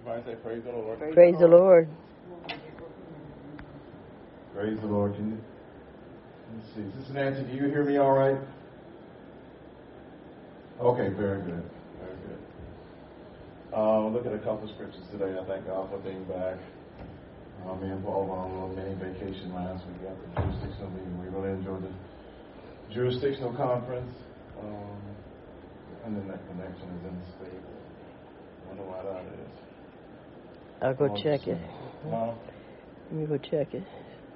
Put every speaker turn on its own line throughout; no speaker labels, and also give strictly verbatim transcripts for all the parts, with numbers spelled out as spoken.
Everybody say praise the Lord.
Praise, praise the Lord.
Praise the Lord. Can you, let's see. Sister Nancy, do you hear me all right? Okay, very good. Very good. Uh, we'll look at a couple of scriptures today. I thank God for being back. Uh, me and Paul went on a little mini vacation last week after the jurisdictional meeting. We really enjoyed the jurisdictional conference. Um, and then that connection is unstable. I wonder why that is.
I'll go oh, check it.
No?
Let me go check it.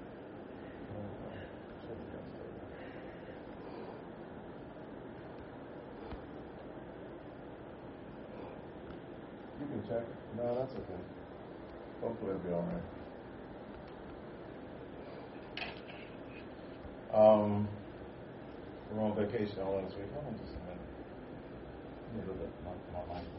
You can check it. No, that's okay. Hopefully it'll be all right. Um, we're on vacation all last week. Hold on just a minute. Let me look at my, my mic.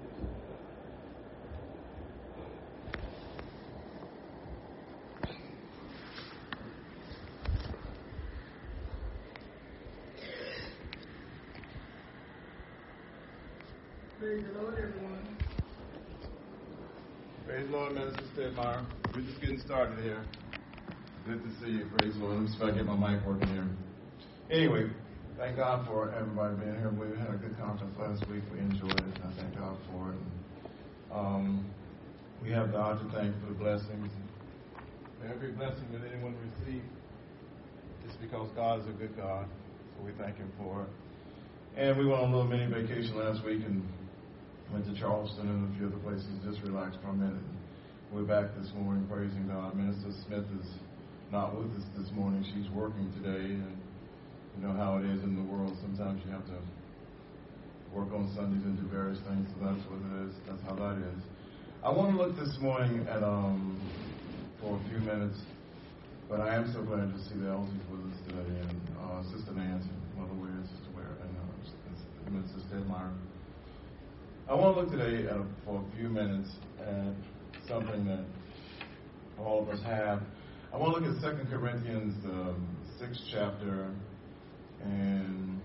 Praise the Lord, everyone.
Praise the Lord, Minister Stedmeyer. We're just getting started here. Good to see you. Praise the Lord. Let me see if I get my mic working here. Anyway, thank God for everybody being here. We had a good conference last week. We enjoyed it. I thank God for it. Um, we have God to thank for the blessings. Every blessing that anyone receives is because God is a good God. So we thank Him for it. And we went on a little mini vacation last week and went to Charleston and a few other places, just relaxed for a minute. We're back this morning praising God. Minister Smith is not with us this morning. She's working today, and you know how it is in the world. Sometimes you have to work on Sundays and do various things, so that's what it is. That's how that is. I want to look this morning at, um, for a few minutes, but I am so glad to see the elders with us today, and uh, Sister Nancy, Mother Ware, Sister Ware, and uh, Minister Stedmeyer. I want to look today at a, for a few minutes at something that all of us have. I want to look at Second Corinthians, the sixth chapter, and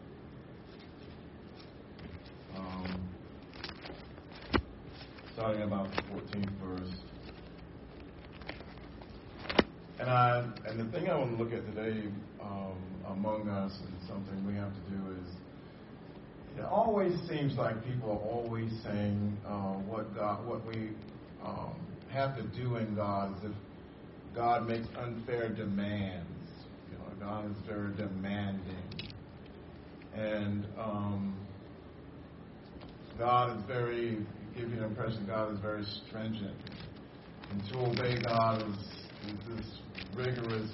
um, starting about the fourteenth verse. And I and the thing I want to look at today um, among us, and something we have to do is, it always seems like people are always saying uh, what God, what we um, have to do in God, as if God makes unfair demands. You know, God is very demanding, and um, God is very. Give you the impression God is very stringent, and to obey God is, is this rigorous,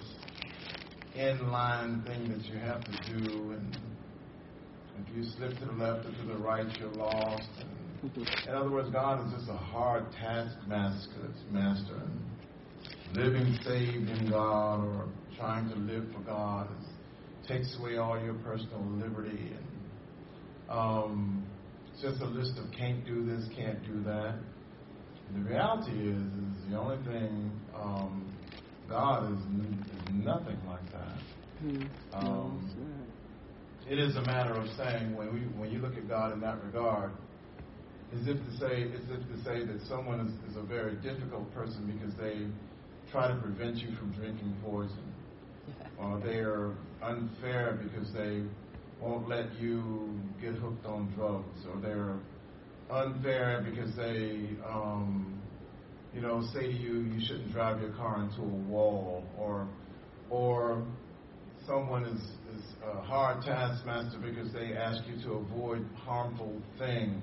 in-line thing that you have to do, and if you slip to the left or to the right, you're lost. And in other words, God is just a hard taskmaster, master. And living saved in God or trying to live for God is, takes away all your personal liberty. And um, it's just a list of can't do this, can't do that. And the reality is, is the only thing, um, God is, is nothing like that. Um, It is a matter of saying, when we when you look at God in that regard, as if to say as if to say that someone is, is a very difficult person because they try to prevent you from drinking poison, or they are unfair because they won't let you get hooked on drugs, or they're unfair because they um, you know say to you you shouldn't drive your car into a wall, or or someone is, is a hard taskmaster because they ask you to avoid harmful things,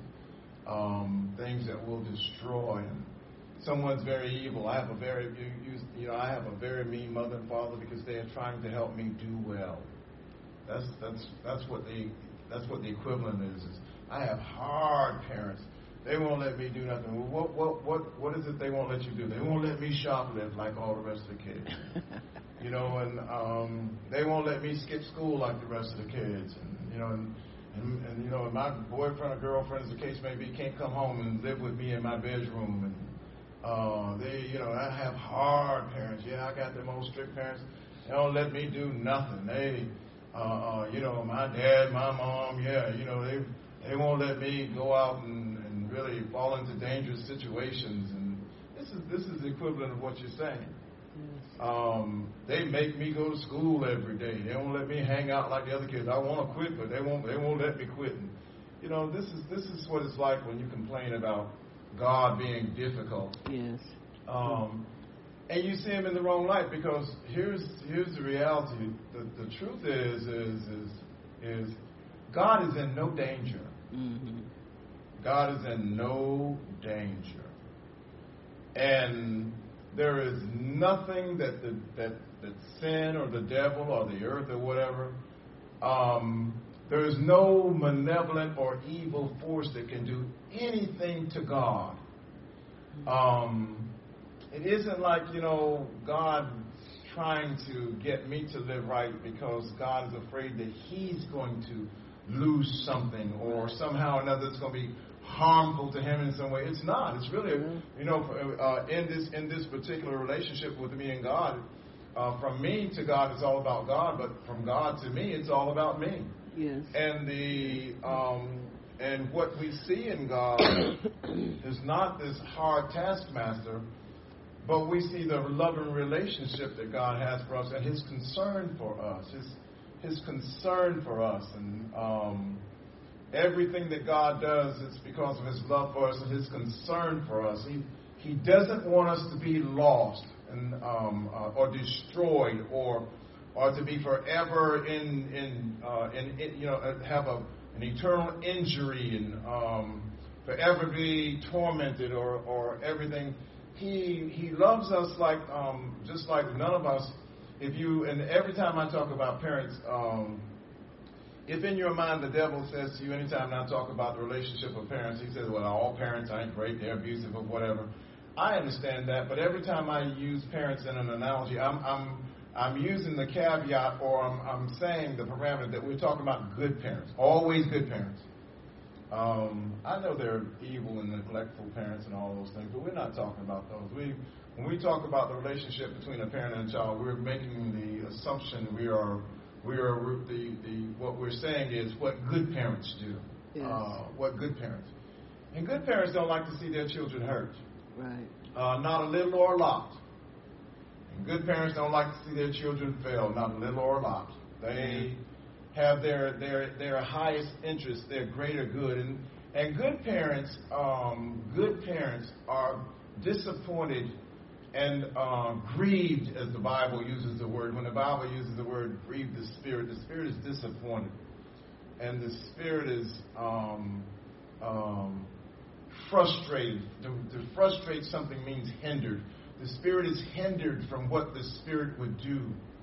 um, things that will destroy. And someone's very evil. I have a very, you, you know, I have a very mean mother and father because they are trying to help me do well. That's that's that's what the that's what the equivalent is. is I have hard parents. They won't let me do nothing. Well, what what what what is it they won't let you do? They won't let me shoplift like all the rest of the kids. You know, and um, they won't let me skip school like the rest of the kids. And, you know, and, and, and you know, my boyfriend or girlfriend, as the case may be, can't come home and live with me in my bedroom. And uh, they, you know, I have hard parents. Yeah, I got the most strict parents. They don't let me do nothing. They, uh, uh, you know, my dad, my mom, yeah, you know, they they won't let me go out and, and really fall into dangerous situations. And this is this is the equivalent of what you're saying. Um, they make me go to school every day. They won't let me hang out like the other kids. I want to quit, but they won't. They won't let me quit. And, you know, this is this is what it's like when you complain about God being difficult.
Yes.
Um, and you see Him in the wrong light, because here's here's the reality. The, the truth is is is is God is in no danger.
Mm-hmm.
God is in no danger, and there is nothing that the that that sin or the devil or the earth or whatever. Um, there is no malevolent or evil force that can do anything to God. Um, it isn't like, you know, God trying to get me to live right because God is afraid that He's going to lose something or somehow or another it's going to be harmful to Him in some way. It's not. It's really, you know, uh, in this in this particular relationship with me and God, uh, from me to God, it's all about God, but from God to me, it's all about me.
Yes.
And the um, and what we see in God is not this hard taskmaster, but we see the loving relationship that God has for us and His concern for us, His His concern for us, and um, everything that God does is because of His love for us and His concern for us. He He doesn't want us to be lost and um, uh, or destroyed or or to be forever in in, uh, in, in you know have a an eternal injury and um, forever be tormented or or everything. He He loves us like um, just like none of us. If you and every time I talk about parents. Um, If in your mind the devil says to you anytime I talk about the relationship of parents, he says, well, all parents aren't great, they're abusive or whatever. I understand that, but every time I use parents in an analogy, I'm I'm I'm using the caveat or I'm, I'm saying the parameter that we're talking about good parents, always good parents. Um, I know there are evil and neglectful parents and all those things, but we're not talking about those. We when we talk about the relationship between a parent and a child, we're making the assumption we are We are the, the what we're saying is what good parents do.
Yes.
Uh, what good parents. And good parents don't like to see their children hurt.
Right.
Uh, not a little or a lot. And good parents don't like to see their children fail. Not a little or a lot. They have their their their highest interest, their greater good. And and good parents, um, good parents are disappointed and uh, grieved, as the Bible uses the word. When the Bible uses the word grieve the Spirit, the Spirit is disappointed. And the Spirit is um, um, frustrated. To, to frustrate something means hindered. The Spirit is hindered from what the Spirit would do.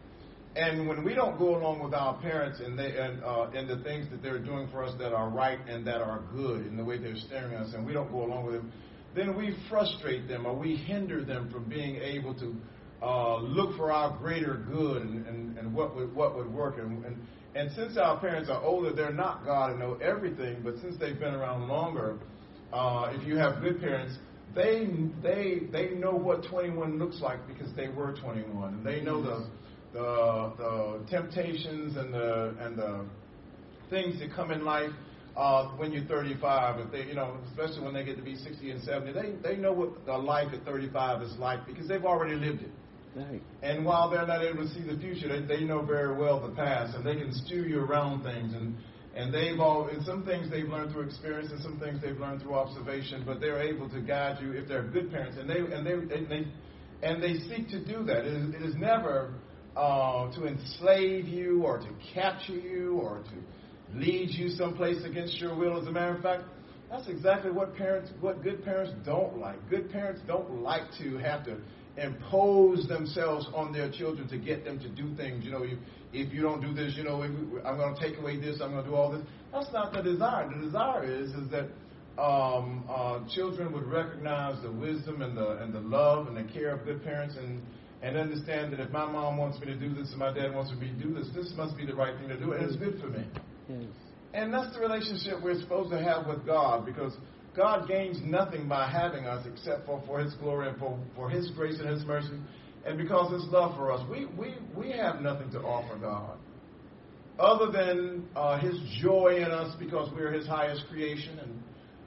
And when we don't go along with our parents and they and, uh, and the things that they're doing for us that are right and that are good in the way they're steering us, and we don't go along with them, then we frustrate them or we hinder them from being able to uh, look for our greater good and, and, and what would what would work. And, and and since our parents are older, they're not God and know everything. But since they've been around longer, uh, if you have good parents, they they they know what twenty-one looks like because they were twenty-one, and they know the the the temptations and the and the things that come in life. Uh, when you're thirty-five, if they, you know, especially when they get to be sixty and seventy, they they know what the life at thirty-five is like because they've already lived it.
Right.
And while they're not able to see the future, they, they know very well the past, and they can steer you around things. And and they've all, and some things they've learned through experience, and some things they've learned through observation. But they're able to guide you if they're good parents, and they and they and they and they seek to do that. It is, it is never uh, to enslave you or to capture you or to lead you someplace against your will. As a matter of fact, that's exactly what parents, what good parents don't like. Good parents don't like to have to impose themselves on their children to get them to do things. You know, if, if you don't do this, you know, if, I'm going to take away this, I'm going to do all this. That's not the desire. The desire is is that um, uh, children would recognize the wisdom and the and the love and the care of good parents and and understand that if my mom wants me to do this and my dad wants me to do this, this must be the right thing to do, and it's good for me.
Yes.
And that's the relationship we're supposed to have with God, because God gains nothing by having us except for, for His glory and for, for His grace and His mercy, and because His love for us. We we, we have nothing to offer God other than uh, His joy in us because we're His highest creation, and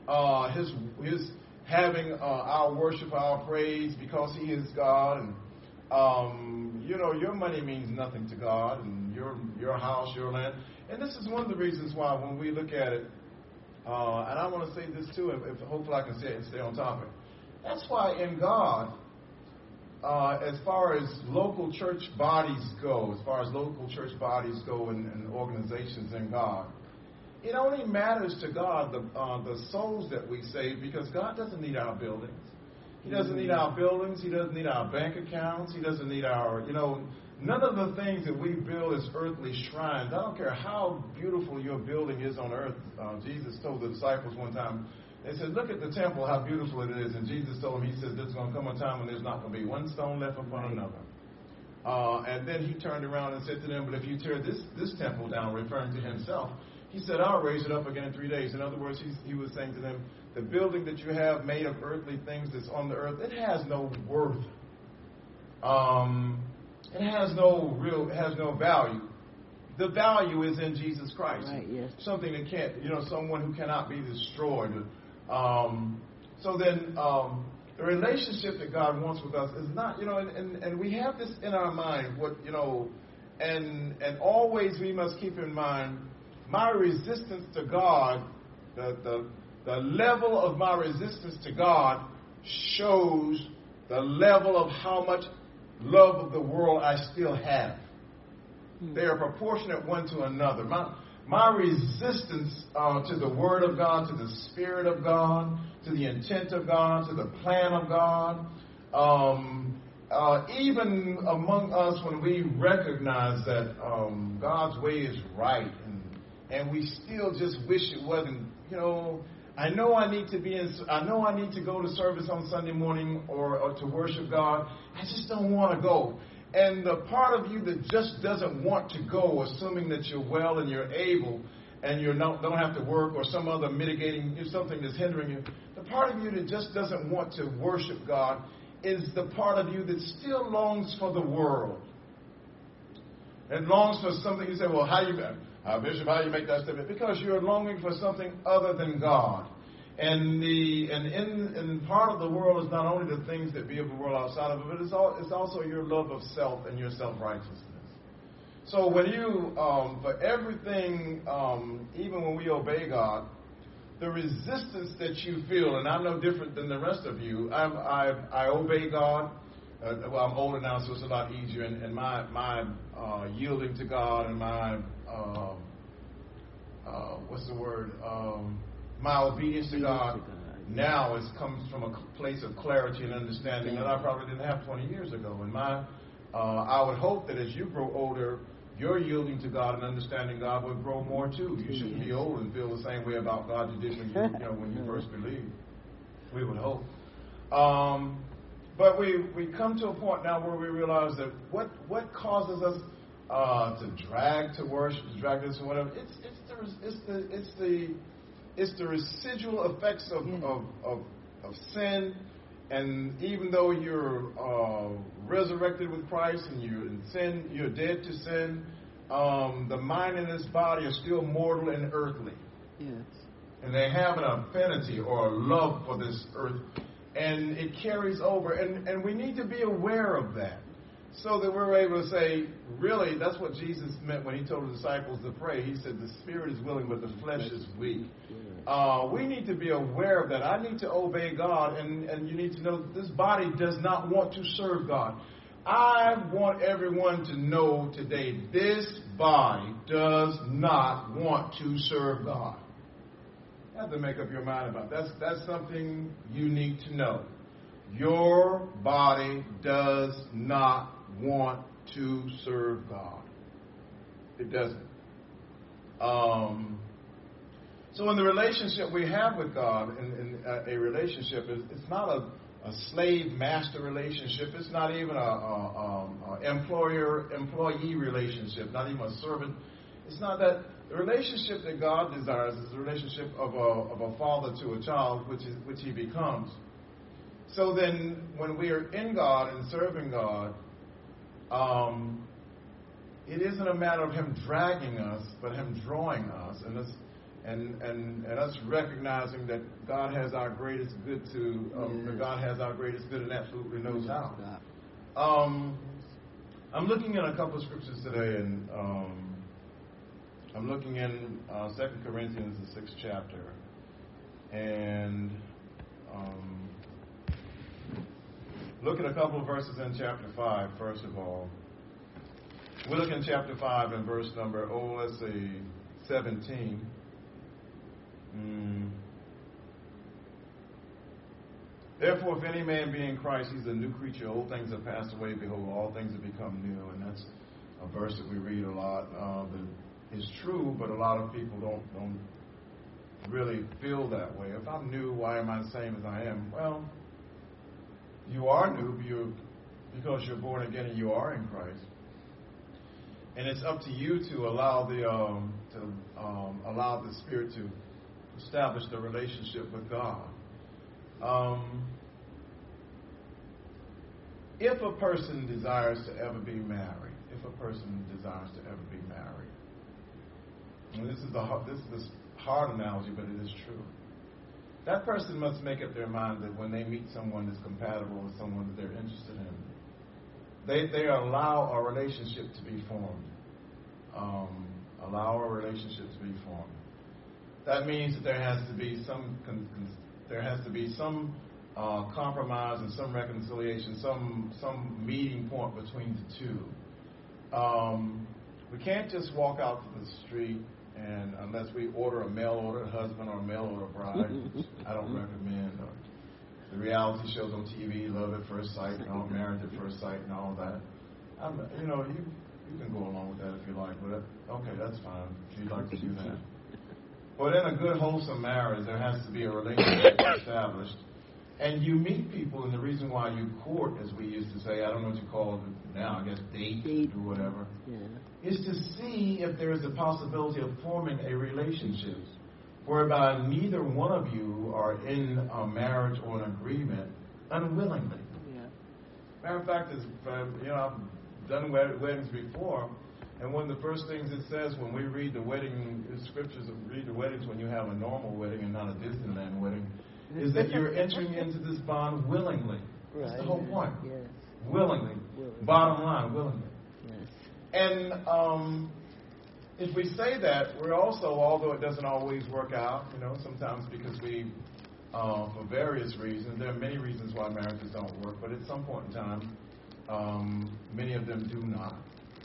uh, his his having uh, our worship, our praise, because he is God. And um, you know, your money means nothing to God, and your your house, your land. And this is one of the reasons why when we look at it, uh, and I want to say this too, if, if hopefully I can say it and stay on topic. That's why in God, uh, as far as local church bodies go, as far as local church bodies go and, and organizations in God, it only matters to God the uh, the souls that we save, because God doesn't need our buildings. He doesn't need our buildings. He doesn't need our bank accounts. He doesn't need our, you know, none of the things that we build as earthly shrines. I don't care how beautiful your building is on earth. Uh, Jesus told the disciples one time, they said, look at the temple, how beautiful it is. And Jesus told them, he says, there's going to come a time when there's not going to be one stone left upon another. Uh, and then he turned around and said to them, but if you tear this, this temple down, referring to himself, he said, I'll raise it up again in three days. In other words, he's, he was saying to them, the building that you have made of earthly things that's on the earth, it has no worth. Um, it has no real, it has no value. The value is in Jesus Christ.
Right, yes.
Something that can't, you know, someone who cannot be destroyed. Um, so then, um, the relationship that God wants with us is not, you know, and, and, and we have this in our mind, what, you know, and and always we must keep in mind, my resistance to God, the, the, the level of my resistance to God shows the level of how much love of the world I still have. They are proportionate one to another. My, my resistance uh, to the Word of God, to the Spirit of God, to the intent of God, to the plan of God, um, uh, even among us when we recognize that um, God's way is right, and, and we still just wish it wasn't, you know, I know I need to be in, I know I need to go to service on Sunday morning or, or to worship God. I just don't want to go. And the part of you that just doesn't want to go, assuming that you're well and you're able and you don't, don't have to work or some other mitigating, something that's hindering you, the part of you that just doesn't want to worship God is the part of you that still longs for the world. And longs for something. You say, well, how you, uh, Bishop, how do you make that statement? Because you're longing for something other than God. And the and in and part of the world is not only the things that be of the world outside of it, but it's all it's also your love of self and your self-righteousness. So when you um, for everything, um, even when we obey God, the resistance that you feel, and I'm no different than the rest of you. I'm, I I obey God. Uh, well, I'm older now, so it's a lot easier. And, and my my uh, yielding to God and my uh, uh, what's the word? Um, My obedience to God now is comes from a place of clarity and understanding that I probably didn't have twenty years ago. And my, uh, I would hope that as you grow older, your yielding to God and understanding God would grow more too. You shouldn't be old and feel the same way about God you did when you, you know, when you first believed. We would hope. Um, but we we come to a point now where we realize that what what causes us uh, to drag to worship, to drag this or whatever, it's it's the it's the it's the It's the residual effects of,
yeah.
of, of, of sin. And even though you're uh, resurrected with Christ and you're in sin, you're dead to sin, um, the mind and this body are still mortal and earthly.
Yes.
And they have an affinity or a love for this earth. And it carries over. And, and we need to be aware of that, so that we're able to say, really, that's what Jesus meant when he told the disciples to pray. He said, the spirit is willing, but the flesh is weak. Uh, we need to be aware of that. I need to obey God, and, and you need to know that this body does not want to serve God. I want everyone to know today, this body does not want to serve God. You have to make up your mind about that. That's, that's something you need to know. Your body does not want to serve God. It doesn't. Um, so in the relationship we have with God, in, in a, a relationship, it's not a, a slave-master relationship. It's not even a, a, a, a employer-employee relationship, not even a servant. It's not that. The relationship that God desires is the relationship of a, of a father to a child, which is which he becomes. So then, when we are in God and serving God, um, it isn't a matter of Him dragging us, but Him drawing us. And this, And, and and us recognizing that God has our greatest good to, um,
Yes.
that God has our greatest good and absolutely knows how. Um, I'm looking at a couple of scriptures today, and um, I'm looking in uh, Second Corinthians, the sixth chapter, and um, look at a couple of verses in chapter five, first of all. We look in chapter five and verse number, oh, let's see, seventeen. Mm. Therefore, if any man be in Christ, he's a new creature. Old things have passed away. Behold, all things have become new. And that's a verse that we read a lot. Uh, that is true, but a lot of people don't don't really feel that way. If I'm new, why am I the same as I am? Well, you are new you're, because you're born again and you are in Christ. And it's up to you to allow the um, to um, allow the Spirit to establish the relationship with God. Um, if a person desires to ever be married, if a person desires to ever be married, and this is the this is a hard analogy, but it is true. That person must make up their mind that when they meet someone that's compatible with someone that they're interested in, they they allow a relationship to be formed. Um, allow a relationship to be formed. That means that there has to be some con- con- there has to be some uh, compromise and some reconciliation, some some meeting point between the two. Um, we can't just walk out to the street and unless we order a mail order husband or a mail order bride, which I don't recommend. Or the reality shows on T V, love at first sight, and all marriage at first sight, and all that. I'm, you know, you you can go along with that if you like, but okay, that's fine if you'd like to do that. But in a good, wholesome marriage, there has to be a relationship established. And you meet people, and the reason why you court, as we used to say, I don't know what you call it now, I guess date,
Date.
or whatever,
Yeah.
is to see if there is a possibility of forming a relationship whereby neither one of you are in a marriage or an agreement unwillingly.
Yeah.
Matter of fact, is, uh, you know, I've done wed- weddings before. And one of the first things it says when we read the wedding scriptures, read the weddings when you have a normal wedding and not a Disneyland wedding, is that you're entering into this bond willingly.
Right.
That's the whole point.
Yes.
Willingly.
Willingly.
Bottom line, willingly.
Yes.
And um, if we say that, we're also, although it doesn't always work out, you know, sometimes because we, uh, for various reasons, there are many reasons why marriages don't work, but at some point in time, um, many of them do not.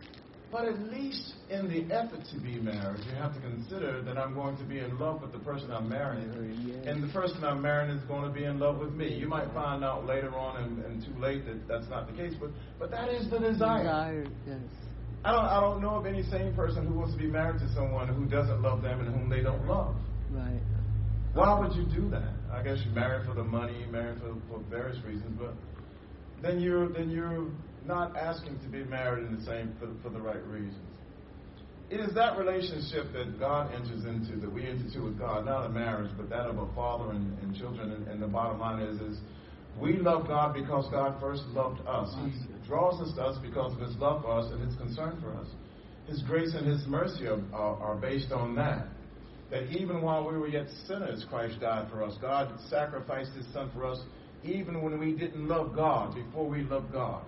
But at least in the effort to be married, you have to consider that I'm going to be in love with the person I'm marrying.
Yeah.
And the person I'm marrying is going to be in love with me. You might find out later on and, and too late that that's not the case, but, but that is the desire.
Desire, yes.
I don't, I don't know of any sane person who wants to be married to someone who doesn't love them and whom they don't love.
Right.
Why would you do that? I guess you're married for the money, married for, for various reasons, but then you're then you're not asking to be married in the same for, for the right reasons. It is that relationship that God enters into, that we enter into with God, not a marriage, but that of a father and, and children. And, and the bottom line is, is we love God because God first loved us. He draws us to us because of His love for us and His concern for us. His grace and His mercy are, are, are based on that. That even while we were yet sinners, Christ died for us. God sacrificed His Son for us even when we didn't love God, before we loved God.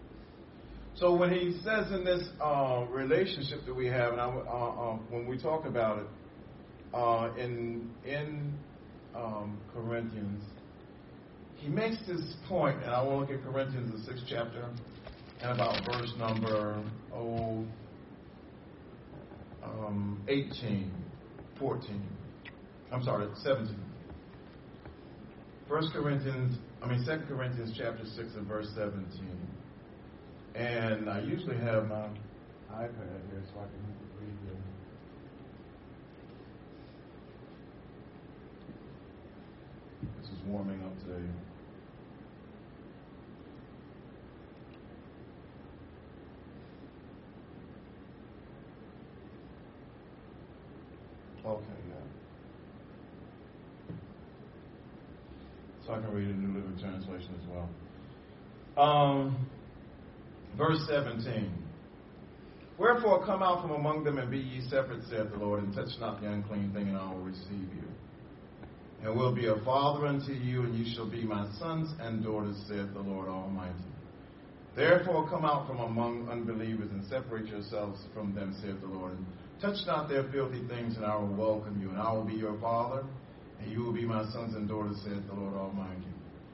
So when he says in this uh, relationship that we have, and I, uh, uh, when we talk about it uh, in in um, Corinthians, he makes this point, and I want to look at Corinthians, the sixth chapter, and about verse number oh, um, eighteen, fourteen. I'm sorry, seventeen. First Corinthians, I mean Second Corinthians chapter six and verse seventeen. And I usually have my iPad here so I can read it. This is warming up today. Okay, yeah. So I can read a New Living Translation as well. Um... Verse seventeen. Wherefore come out from among them and be ye separate, saith the Lord, and touch not the unclean thing, and I will receive you. And will be a father unto you, and ye shall be my sons and daughters, saith the Lord Almighty. Therefore come out from among unbelievers, and separate yourselves from them, saith the Lord. And touch not their filthy things, and I will welcome you, and I will be your father, and you will be my sons and daughters, saith the Lord Almighty.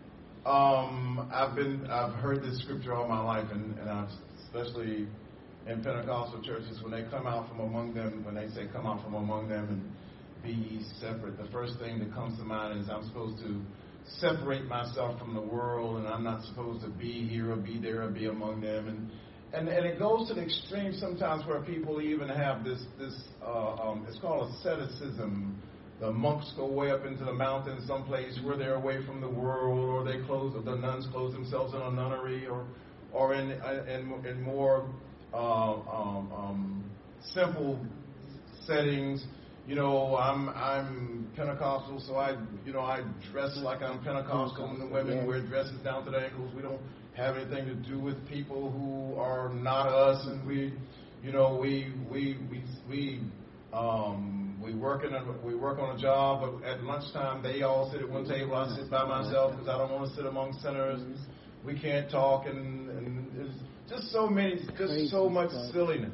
Um, I've been, I've heard this scripture all my life, and, and I've, especially in Pentecostal churches, when they come out from among them, when they say come out from among them and be ye separate, the first thing that comes to mind is I'm supposed to separate myself from the world, and I'm not supposed to be here or be there or be among them. And and, and it goes to the extreme sometimes where people even have this, this uh, um, it's called asceticism. The monks go way up into the mountains someplace where they're away from the world, or they close, or the nuns close themselves in a nunnery, or or in in, in more uh, um, um, simple settings. You know, I'm I'm Pentecostal, so I you know I dress like I'm Pentecostal, and the women
yes.
wear dresses down to the ankles. We don't have anything to do with people who are not us, and we, you know, we we we we um, we work in a, we work on a job, but at lunchtime they all sit at one table. I sit by myself because I don't want to sit among sinners. We can't talk, and, and there's just so many, just so much silliness.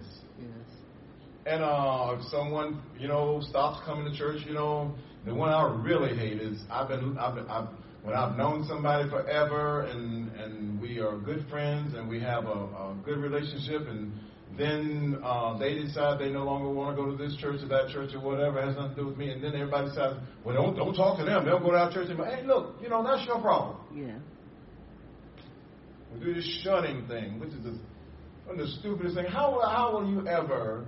And uh, if someone, you know, stops coming to church, you know, the one I really hate is I've been, I've been, I've, when I've known somebody forever, and and we are good friends, and we have a, a good relationship, and then uh, they decide they no longer want to go to this church or that church or whatever, it has nothing to do with me, and then everybody decides, well, don't don't talk to them. They'll go to our church and go, hey, look, you know, that's your problem.
Yeah.
We do this shunning thing, which is the, one of the stupidest things. How how will you ever?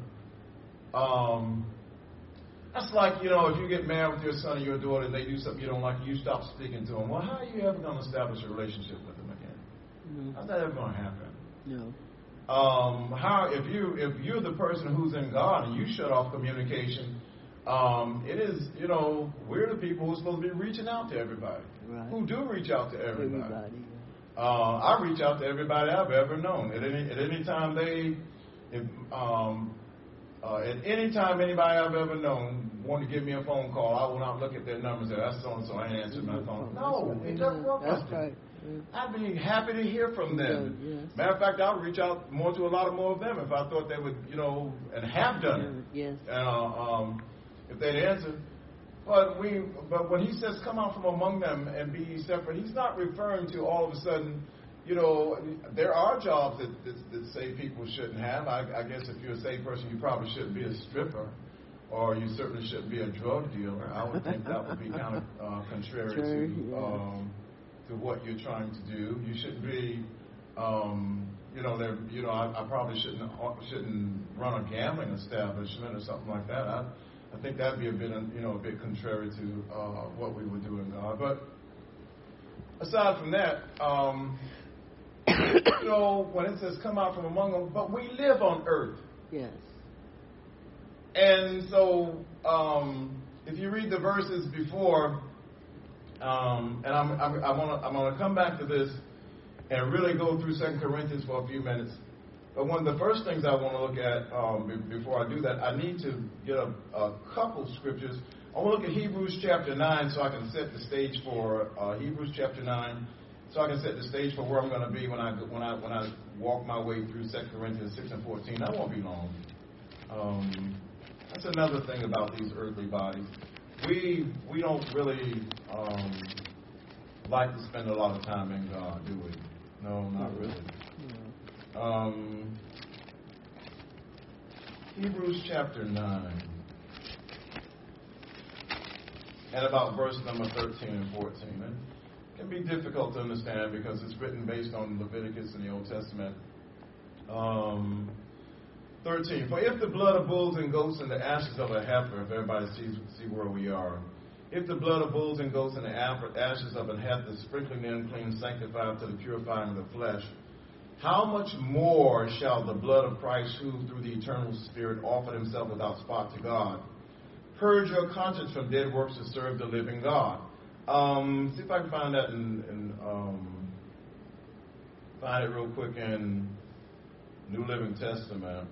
Um, that's like, you know, if you get married with your son or your daughter and they do something you don't like, you stop speaking to them. Well, how are you ever going to establish a relationship with them again? Mm-hmm. How's that ever going to happen?
No.
Um, how if you if you're the person who's in God and you shut off communication, um, it is, you know, we're the people who are supposed to be reaching out to everybody.
Right.
Who do reach out to everybody.
Everybody.
Uh, I reach out to everybody I've ever known. At any at any time they, if, um. Uh, at any time anybody I've ever known want to give me a phone call, I will not look at their numbers and say, that's so-and-so, I ain't answering my phone. No, it doesn't work
That's
like
right.
that. I'd be happy to hear from them.
Yes.
Matter of fact, I'll reach out more to a lot of more of them if I thought they would, you know, and have done it.
Yes.
Uh, um, if they'd answer. But we, but when he says, come out from among them and be ye separate, he's not referring to all of a sudden, you know, there are jobs that, that, that saved people shouldn't have. I, I guess if you're a saved person, you probably shouldn't be a stripper, or you certainly shouldn't be a drug dealer. I would think that would be kind of uh, contrary
sure,
to
yeah.
um, to what you're trying to do. You shouldn't be, um, you know, there. You know, I, I probably shouldn't shouldn't run a gambling establishment or something like that. I, I think that'd be a bit, you know, a bit contrary to uh, what we would do in God. But aside from that. Um, You know, when it says come out from among them, but we live on earth.
Yes.
And so, um, if you read the verses before, um, and I'm, I'm, I'm gonna I'm gonna come back to this and really go through Second Corinthians for a few minutes. But one of the first things I want to look at um, b- before I do that, I need to get a, a couple scriptures. I want to look at Hebrews chapter nine, so I can set the stage for uh, Hebrews chapter nine. So I can set the stage for where I'm going to be when I when I when I walk my way through Second Corinthians six and fourteen. That won't be long. Um, that's another thing about these earthly bodies. We we don't really um, like to spend a lot of time in God, do we? No, not really. Um, Hebrews chapter nine, and about verse number thirteen and fourteen. And can be difficult to understand because it's written based on Leviticus in the Old Testament. Um, thirteen. For if the blood of bulls and goats and the ashes of a heifer, if everybody sees see where we are, if the blood of bulls and goats and the ashes of a heifer, sprinkling the unclean, sanctified to the purifying of the flesh, how much more shall the blood of Christ, who through the eternal Spirit offered himself without spot to God, purge your conscience from dead works to serve the living God? Um, see if I can find that in, in um, find it real quick in New Living Testament.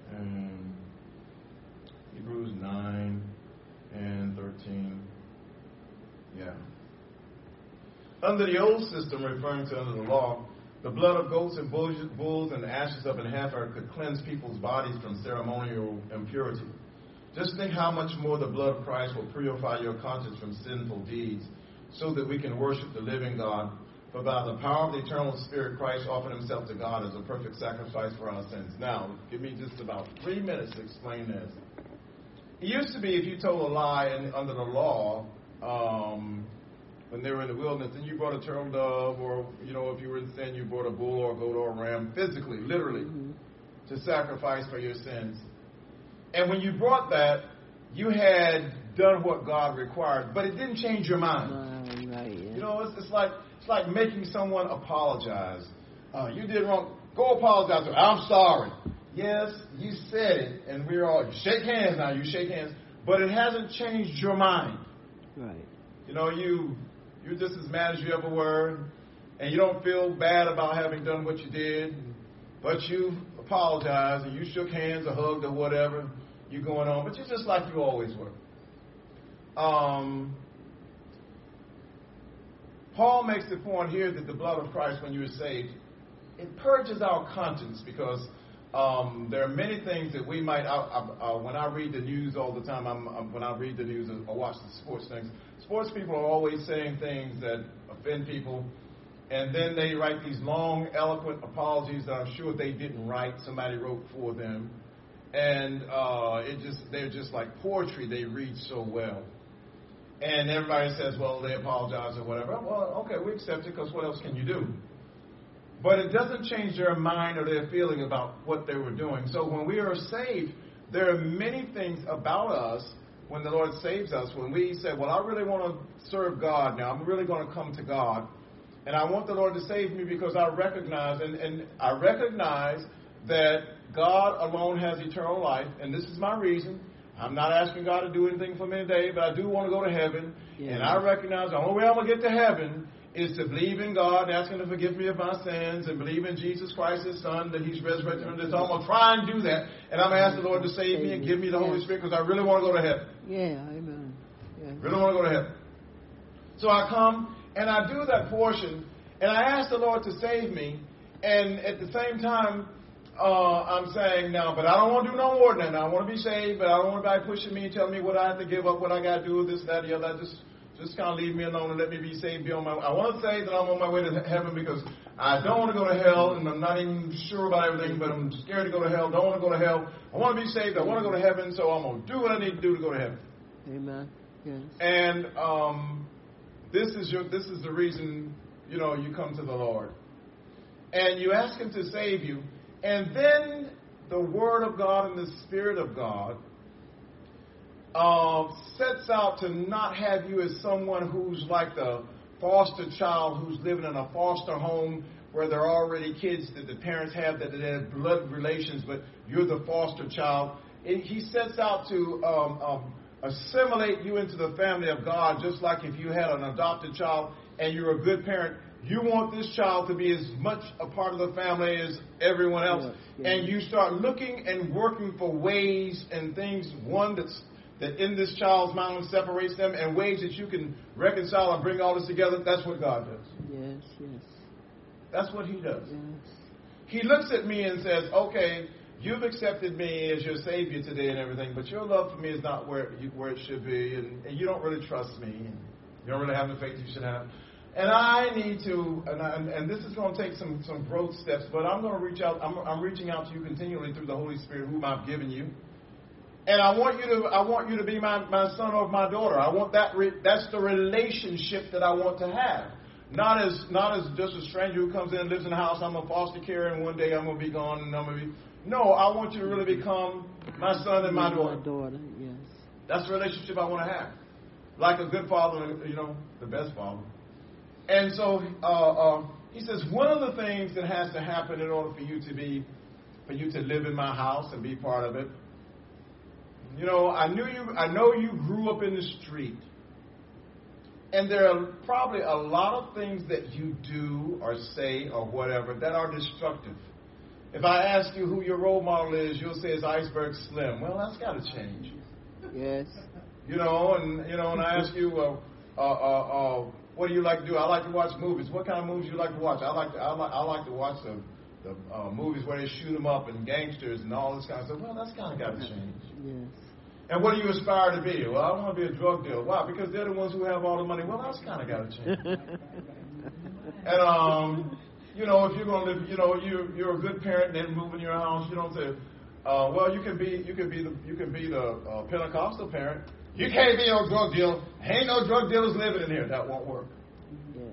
And Hebrews nine and thirteen. Yeah. Under the old system, referring to under the law, the blood of goats and bulls and the ashes of an heifer could cleanse people's bodies from ceremonial impurity. Just think how much more the blood of Christ will purify your conscience from sinful deeds, so that we can worship the living God. For by the power of the eternal Spirit, Christ offered himself to God as a perfect sacrifice for our sins. Now, give me just about three minutes to explain this. It used to be if you told a lie in, under the law, um, when they were in the wilderness, and you brought a turtle dove, or, you know, if you were in sin, you brought a bull or a goat or a ram, physically, literally, mm-hmm. to sacrifice for your sins. And when you brought that, you had done what God required, but it didn't change your mind.
Right, right, yeah.
You know, it's, it's like it's like making someone apologize. Uh, you did wrong. Go apologize to them. I'm sorry. Yes, you said it, and we're all you shake hands now. You shake hands, but it hasn't changed your mind.
Right.
You know, you you're just as mad as you ever were, and you don't feel bad about having done what you did, but you apologized and you shook hands or hugged or whatever. You're going on, but you're just like you always were. Um, Paul makes the point here that the blood of Christ, when you are saved, it purges our conscience, because um, there are many things that we might. I, I, uh, when I read the news all the time, I'm, I'm, when I read the news or watch the sports things, sports people are always saying things that offend people, and then they write these long, eloquent apologies that I'm sure they didn't write. Somebody wrote for them. And uh, it just they're just like poetry. They read so well. And everybody says, well, they apologize or whatever. Well, okay, we accept it, because what else can you do? But it doesn't change their mind or their feeling about what they were doing. So when we are saved, there are many things about us when the Lord saves us. When we say, well, I really want to serve God now. I'm really going to come to God. And I want the Lord to save me because I recognize, and, and I recognize that God alone has eternal life, and this is my reason. I'm not asking God to do anything for me today, but I do want to go to heaven. Yeah. And I recognize the only way I'm going to get to heaven is to believe in God, ask Him to forgive me of my sins, and believe in Jesus Christ, His Son, that He's resurrected from the dead. So I'm going to try and do that, and I'm going to ask the Lord to save me and give me the Holy Spirit, because I really want to go to heaven.
Yeah, amen. Yeah.
Really want to go to heaven. So I come, and I do that portion, and I ask the Lord to save me, and at the same time, Uh, I'm saying now, but I don't want to do no more than that. Now, I want to be saved, but I don't want anybody pushing me and telling me what I have to give up, what I got to do, this, that, the other. Just, just kind of leave me alone and let me be saved. Be on my. I want to say that I'm on my way to heaven, because I don't want to go to hell, and I'm not even sure about everything, but I'm scared to go to hell. Don't want to go to hell. I want to be saved. I want to go to heaven, so I'm going to do what I need to do to go to heaven.
Amen. Yes.
And um, this is your. This is the reason, you know, you come to the Lord, and you ask Him to save you. And then the Word of God and the Spirit of God uh, sets out to not have you as someone who's like the foster child who's living in a foster home where there are already kids that the parents have that they have blood relations, but you're the foster child. It, he sets out to um, um, assimilate you into the family of God, just like if you had an adopted child and you're a good parent. You want this child to be as much a part of the family as everyone else. Yes, yes. And you start looking and working for ways and things, one, that's, that in this child's mind separates them, and ways that you can reconcile and bring all this together. That's what God does.
Yes, yes.
That's what He does.
Yes. He
looks at me and says, okay, you've accepted me as your Savior today and everything, but your love for me is not where, you, where it should be, and, and you don't really trust me, and you don't really have the faith you should have. And I need to, and, I, and this is going to take some, some growth steps, but I'm going to reach out. I'm, I'm reaching out to you continually through the Holy Spirit, whom I've given you. And I want you to, I want you to be my, my son or my daughter. I want that. Re, that's the relationship that I want to have. Not as, not as just a stranger who comes in and lives in the house. I'm a foster care, and one day I'm going to be gone, and I'm going to be. No, I want you to really become my son and my daughter.
My daughter, yes.
That's the relationship I want to have, like a good father, you know, the best father. And so uh, uh, he says, one of the things that has to happen in order for you to be, for you to live in my house and be part of it. You know, I knew you. I know you grew up in the street, and there are probably a lot of things that you do or say or whatever that are destructive. If I ask you who your role model is, you'll say it's Iceberg Slim. Well, that's got to change.
Yes.
You know, and you know, and I ask you, uh, uh, uh, uh, what do you like to do? I like to watch movies. What kind of movies do you like to watch? I like to, I like, I like to watch the, the uh, movies where they shoot them up and gangsters and all this kind of stuff. Well, that's kind of got to change.
Yes.
And what do you aspire to be? Well, I want to be a drug dealer. Why? Because they're the ones who have all the money. Well, that's kind of got to change. And um, you know, if you're going to live, you know, you you're a good parent, then move in your house. You don't say, uh, well, you can be, you can be the, you can be the uh, Pentecostal parent. You can't be no drug dealer. Ain't no drug dealers living in here. That won't work.
Yes.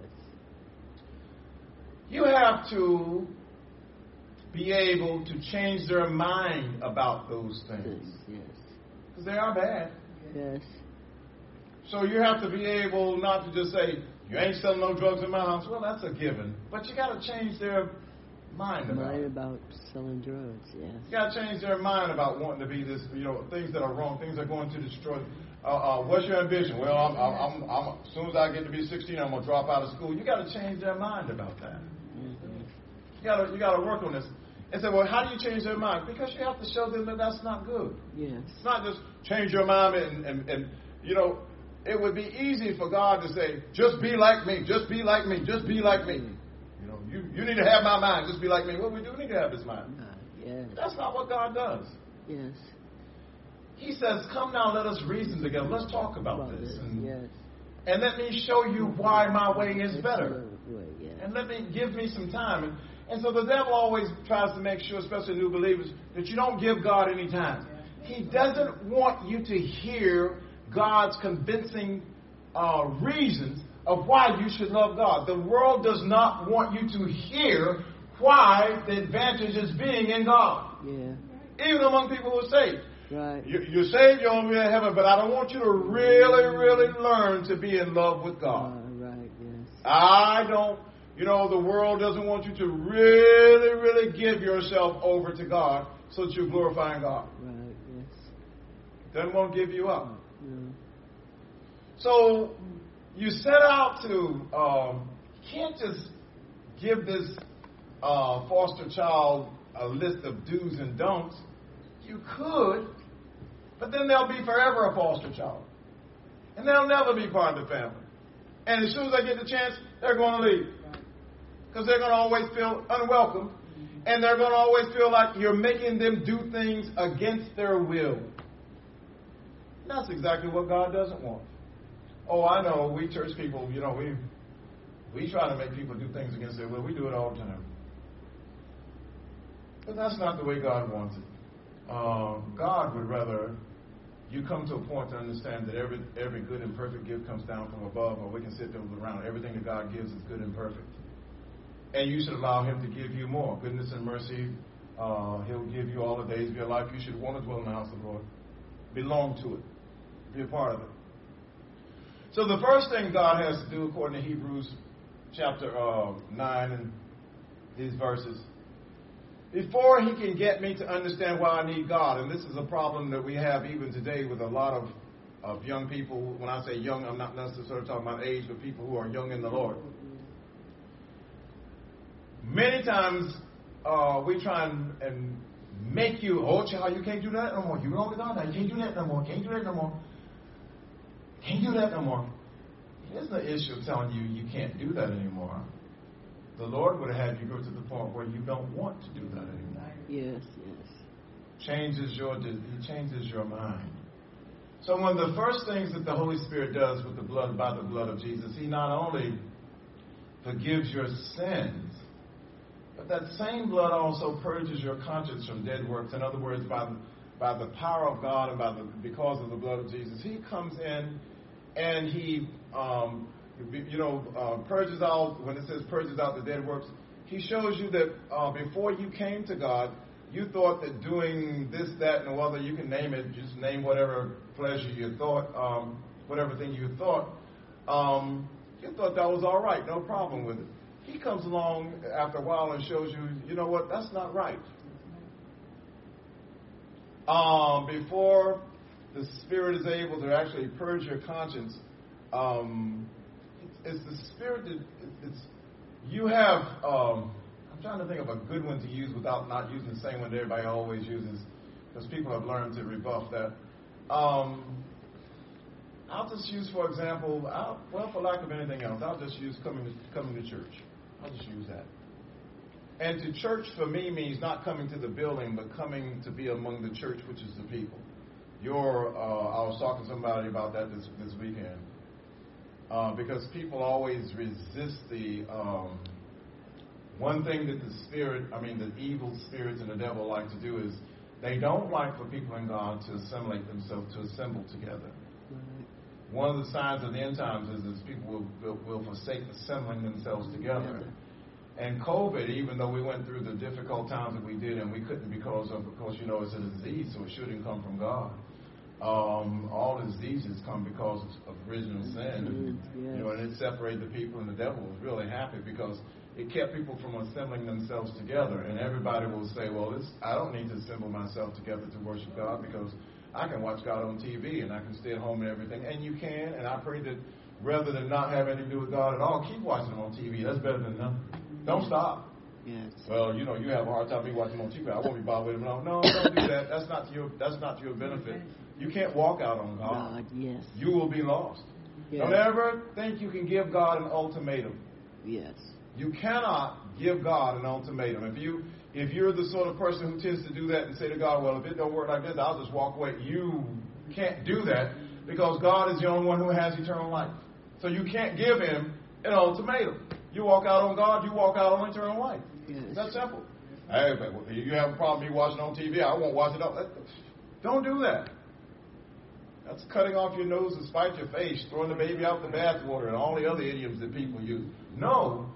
You have to be able to change their mind about those things.
Yes.
Because they are bad.
Yes.
So you have to be able not to just say, you ain't selling no drugs in my house. Well, that's a given. But you got to change their mind about
Mind
it.
about selling drugs, yes.
You got to change their mind about wanting to be this, you know, things that are wrong, things that are going to destroy. Uh, uh, what's your ambition? Well, I'm, I'm, I'm, I'm, as soon as I get to be sixteen, I'm going to drop out of school. You got to change their mind about that.
Mm-hmm.
You got to, you got to work on this. And say, well, how do you change their mind? Because you have to show them that that's not good.
Yes.
It's not just change your mind and, and, and, you know, it would be easy for God to say, just be like me, just be like me, just be like me. You know, you, you need to have my mind, just be like me. Well, we do need to have his mind.
Uh, yes.
That's not what God does.
Yes.
He says, come now, let us reason together. Let's talk about,
About
this.
this,
And,
yes.
and let me show you why my way is
It's
better.
the way, yes.
And let me give me some time. And, and so the devil always tries to make sure, especially new believers, that you don't give God any time. He doesn't want you to hear God's convincing uh, reasons of why you should love God. The world does not want you to hear why the advantage is being in God.
Yeah.
Even among people who are saved.
Right.
You, you're saved, you're on the way to heaven, but I don't want you to really, really learn to be in love with God.
Uh, right, yes.
I don't, you know, the world doesn't want you to really, really give yourself over to God so that you're glorifying God.
Right, yes.
Doesn't want to give you up.
No.
So you set out to, um, you can't just give this uh, foster child a list of do's and don'ts. You could, but then they'll be forever a foster child. And they'll never be part of the family. And as soon as they get the chance, they're going to leave. Because they're going to always feel unwelcome. And they're going to always feel like you're making them do things against their will. And that's exactly what God doesn't want. Oh, I know, we church people, you know, we we try to make people do things against their will. We do it all the time. But that's not the way God wants it. Um, God would rather you come to a point to understand that every every good and perfect gift comes down from above, or we can sit there around. Everything that God gives is good and perfect. And you should allow him to give you more. Goodness and mercy, uh, he'll give you all the days of your life. You should want to dwell in the house of the Lord. Belong to it. Be a part of it. So the first thing God has to do, according to Hebrews chapter uh, nine and these verses, before he can get me to understand why I need God, and this is a problem that we have even today with a lot of, of young people. When I say young, I'm not necessarily talking about age, but people who are young in the Lord. Many times uh, we try and, and make you, oh child, you can't do that no more. You belong to God now. You can't do that no more. Can't do that no more. Can't do that no more. There's no issue of telling you you can't do that anymore. The Lord would have had you go to the point where you don't want to do that anymore.
Yes, yes.
Changes your, He changes your mind. So one of the first things that the Holy Spirit does with the blood, by the blood of Jesus, He not only forgives your sins, but that same blood also purges your conscience from dead works. In other words, by the, by the power of God and by the because of the blood of Jesus, He comes in and He, um, you know, uh, purges out. When it says purges out the dead works, He shows you that uh, before you came to God, you thought that doing this, that, and the other, you can name it. Just name whatever pleasure you thought, um, whatever thing you thought. Um, you thought that was all right, no problem with it. He comes along after a while and shows you, you know what, that's not right. Um, before the Spirit is able to actually purge your conscience, um, it's, it's the Spirit that it's, you have. Um, I'm trying trying to think of a good one to use without not using the same one that everybody always uses, because people have learned to rebuff that. Um, I'll just use, for example, I'll, well, for lack of anything else, I'll just use coming to, coming to church. I'll just use that. And to church for me means not coming to the building, but coming to be among the church, which is the people. Your, uh, I was talking to somebody about that this, this weekend. Uh, because people always resist the um, one thing that the spirit, I mean, the evil spirits and the devil like to do is they don't like for people in God to assimilate themselves, to assemble together.
Right.
One of the signs of the end times is, is people will, will, will forsake assembling themselves together. And COVID, even though we went through the difficult times that we did, and we couldn't because of, of course, you know, it's a disease, so it shouldn't come from God. Um, all diseases come because of original sin.
Yes.
You know, and it separated the people, and the devil was really happy because it kept people from assembling themselves together. And everybody will say, well, this, I don't need to assemble myself together to worship God because I can watch God on T V and I can stay at home and everything. And you can, and I pray that rather than not have anything to do with God at all, keep watching Him on T V. That's better than nothing. Don't stop.
Yes.
Well, you know, you have a hard time me watching on T V. I won't be bothered with Him. No, no, don't do that. That's not to your, that's not to your benefit. You can't walk out on God.
God, yes.
You will be lost.
Yes.
Don't ever think you can give God an ultimatum.
Yes.
You cannot give God an ultimatum. If you if you're the sort of person who tends to do that and say to God, well, if it don't work like this, I'll just walk away. You can't do that because God is the only one who has eternal life. So you can't give Him an ultimatum. You walk out on God, you walk out on eternal life.
Yes.
It's that simple. Hey, but you have a problem me watching on T V, I won't watch it up. Don't do that. That's cutting off your nose to spite your face, throwing the baby out the bathwater, and all the other idioms that people use. No.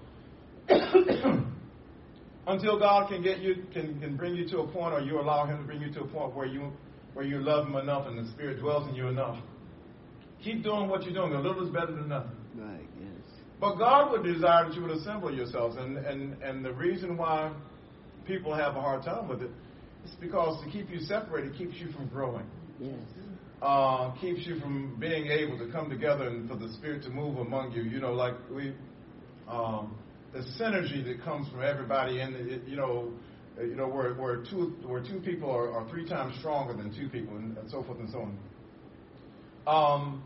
Until God can get you, can, can bring you to a point, or you allow Him to bring you to a point where you where you love Him enough and the Spirit dwells in you enough. Keep doing what you're doing. A little is better than nothing.
Right, yes.
But God would desire that you would assemble yourselves. And, and, and the reason why people have a hard time with it is because to keep you separated keeps you from growing.
Yes.
Uh, keeps you from being able to come together and for the Spirit to move among you. You know, like we, um, the synergy that comes from everybody in it, you know, you know, where where two where two people are, are three times stronger than two people, and, and so forth and so on. Um,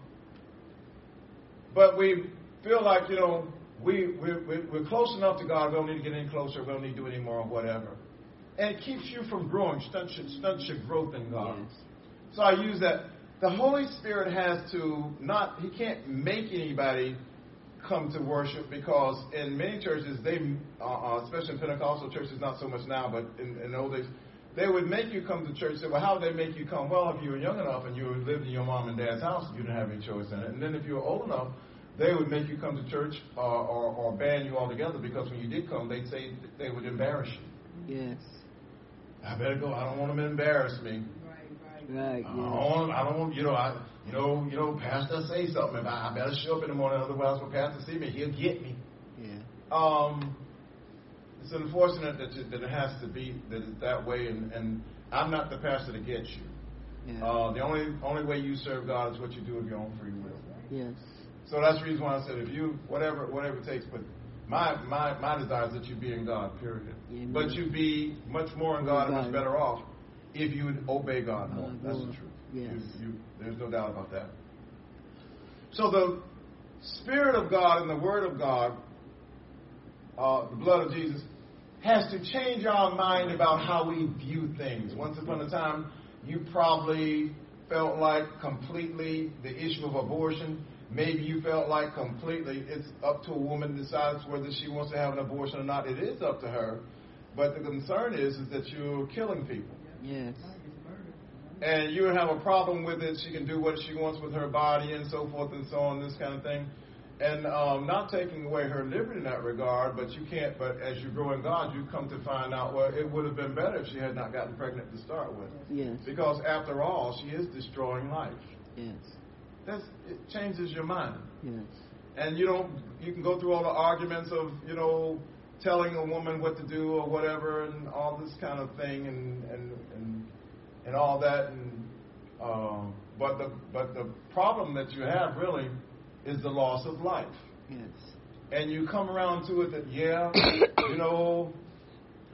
but we feel like, you know, we we're, we're close enough to God. We don't need to get any closer. We don't need to do any more or whatever. And it keeps you from growing, stunts your, stunts your growth in God. Yes. So I use that. The Holy Spirit has to not, He can't make anybody come to worship, because in many churches, they, uh, especially in Pentecostal churches, not so much now, but in, in old days, they would make you come to church. Say, well, how would they make you come? Well, if you were young enough and you lived in your mom and dad's house, you didn't have any choice in it. And then if you were old enough, they would make you come to church uh, or, or ban you altogether, because when you did come, they'd say they would embarrass you.
Yes.
I better go. I don't want them to embarrass me.
Right,
I don't want, I don't want, you know, I, you know, you know, Pastor say something. If I, I better show up in the morning, otherwise when Pastor see me, he'll get me.
Yeah.
Um, it's unfortunate that, you, that it has to be that it's that way, and, and I'm not the pastor to get you.
Yeah.
Uh, the only only way you serve God is what you do of your own free will.
Yes.
So that's the reason why I said, if you, whatever whatever it takes, but my my, my desire is that you be in God, period. Amen. But you be much more in God and much better off if you would obey God more. Oh, that's the truth.
Yes.
You, you, there's no doubt about that. So the Spirit of God and the Word of God, uh, the blood of Jesus, has to change our mind about how we view things. Once upon a time, you probably felt like completely the issue of abortion. Maybe you felt like completely it's up to a woman decides whether she wants to have an abortion or not. It is up to her. But the concern is, is that you're killing people.
Yes.
And you have a problem with it. She can do what she wants with her body and so forth and so on, this kind of thing. And um, not taking away her liberty in that regard, but you can't, but as you grow in God, you come to find out, well, it would have been better if she had not gotten pregnant to start with.
Yes.
Because after all, she is destroying life.
Yes.
That's, it changes your mind.
Yes. And
you don't, you can go through all the arguments of, you know, telling a woman what to do or whatever, and all this kind of thing, and and and, and all that, and uh, but the but the problem that you have really is the loss of life.
Yes.
And you come around to it that, yeah, you know,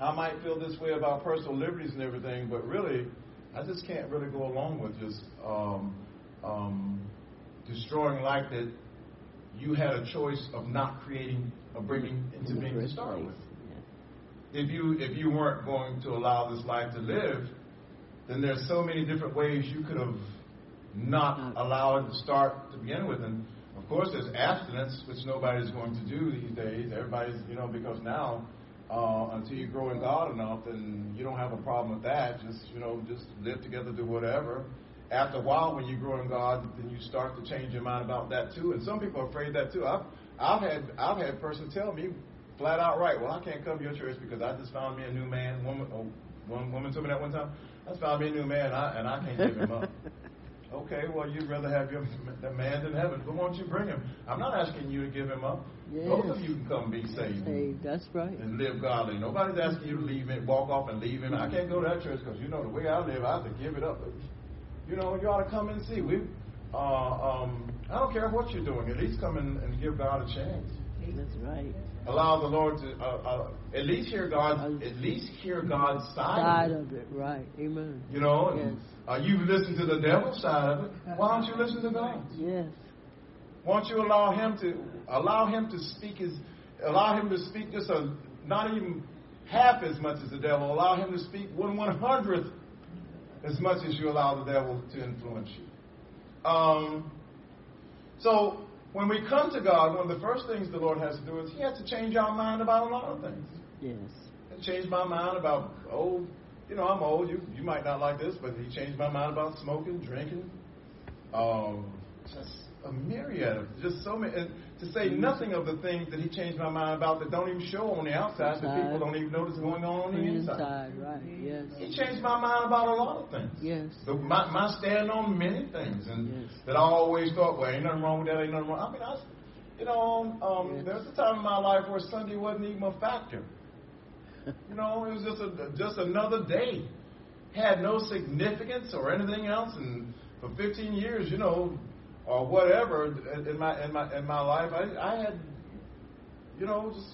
I might feel this way about personal liberties and everything, but really, I just can't really go along with just um, um, destroying life that you had a choice of not creating or bringing into being to start with. If you if you weren't going to allow this life to live, then there's so many different ways you could have not allowed it to start to begin with. And of course, there's abstinence, which nobody's going to do these days. Everybody's, you know, because now, uh, until you grow in God enough, then you don't have a problem with that. Just, you know, just live together, do whatever. After a while, when you grow in God, then you start to change your mind about that too. And some people are afraid of that too. I've I've had I've had a person tell me flat out, right, well, I can't come to your church because I just found me a new man. One, oh, one woman told me that one time. I just found me a new man, and I, and I can't give him up. Okay, well, you'd rather have your the man in heaven, but why don't you bring him? I'm not asking you to give him up.
Yes.
Both of you can come be saved.
Hey, that's right.
And live godly. Nobody's asking you to leave it, walk off and leave him. I can't go to that church because, you know, the way I live, I have to give it up. You know, you ought to come and see. We, uh, um, I don't care what you're doing. At least come in and give God a chance.
That's right.
Allow the Lord to uh, uh, at least hear God. At least hear God's side,
Side
of it.
of it, right? Amen.
You know, and,
Yes.
uh, you've listened to the devil's side of it. Why don't you listen to God?
Yes.
Why don't you allow him to allow him to speak his allow him to speak just a not even half as much as the devil. Allow him to speak one one hundredth as much as you allow the devil to influence you. Um, so when we come to God, one of the first things the Lord has to do is He has to change our mind about a lot of things.
Yes.
He changed my mind about, oh, you know, I'm old. You you might not like this, but He changed my mind about smoking, drinking, um, just a myriad of just so many. And to say nothing of the things that He changed my mind about that don't even show on the outside, that people don't even know what's going on on the inside.
Inside, right? Yes.
He changed my mind about a lot of things.
Yes.
So my, my stand on many things, and
Yes.
that I always thought, well, ain't nothing wrong with that, ain't nothing wrong. I mean, I, you know, um,
Yes.
there was a time in my life where Sunday wasn't even a factor. You know, it was just a, just another day. Had no significance or anything else, and for fifteen years, you know, or whatever in my in my in my life, I, I had, you know, just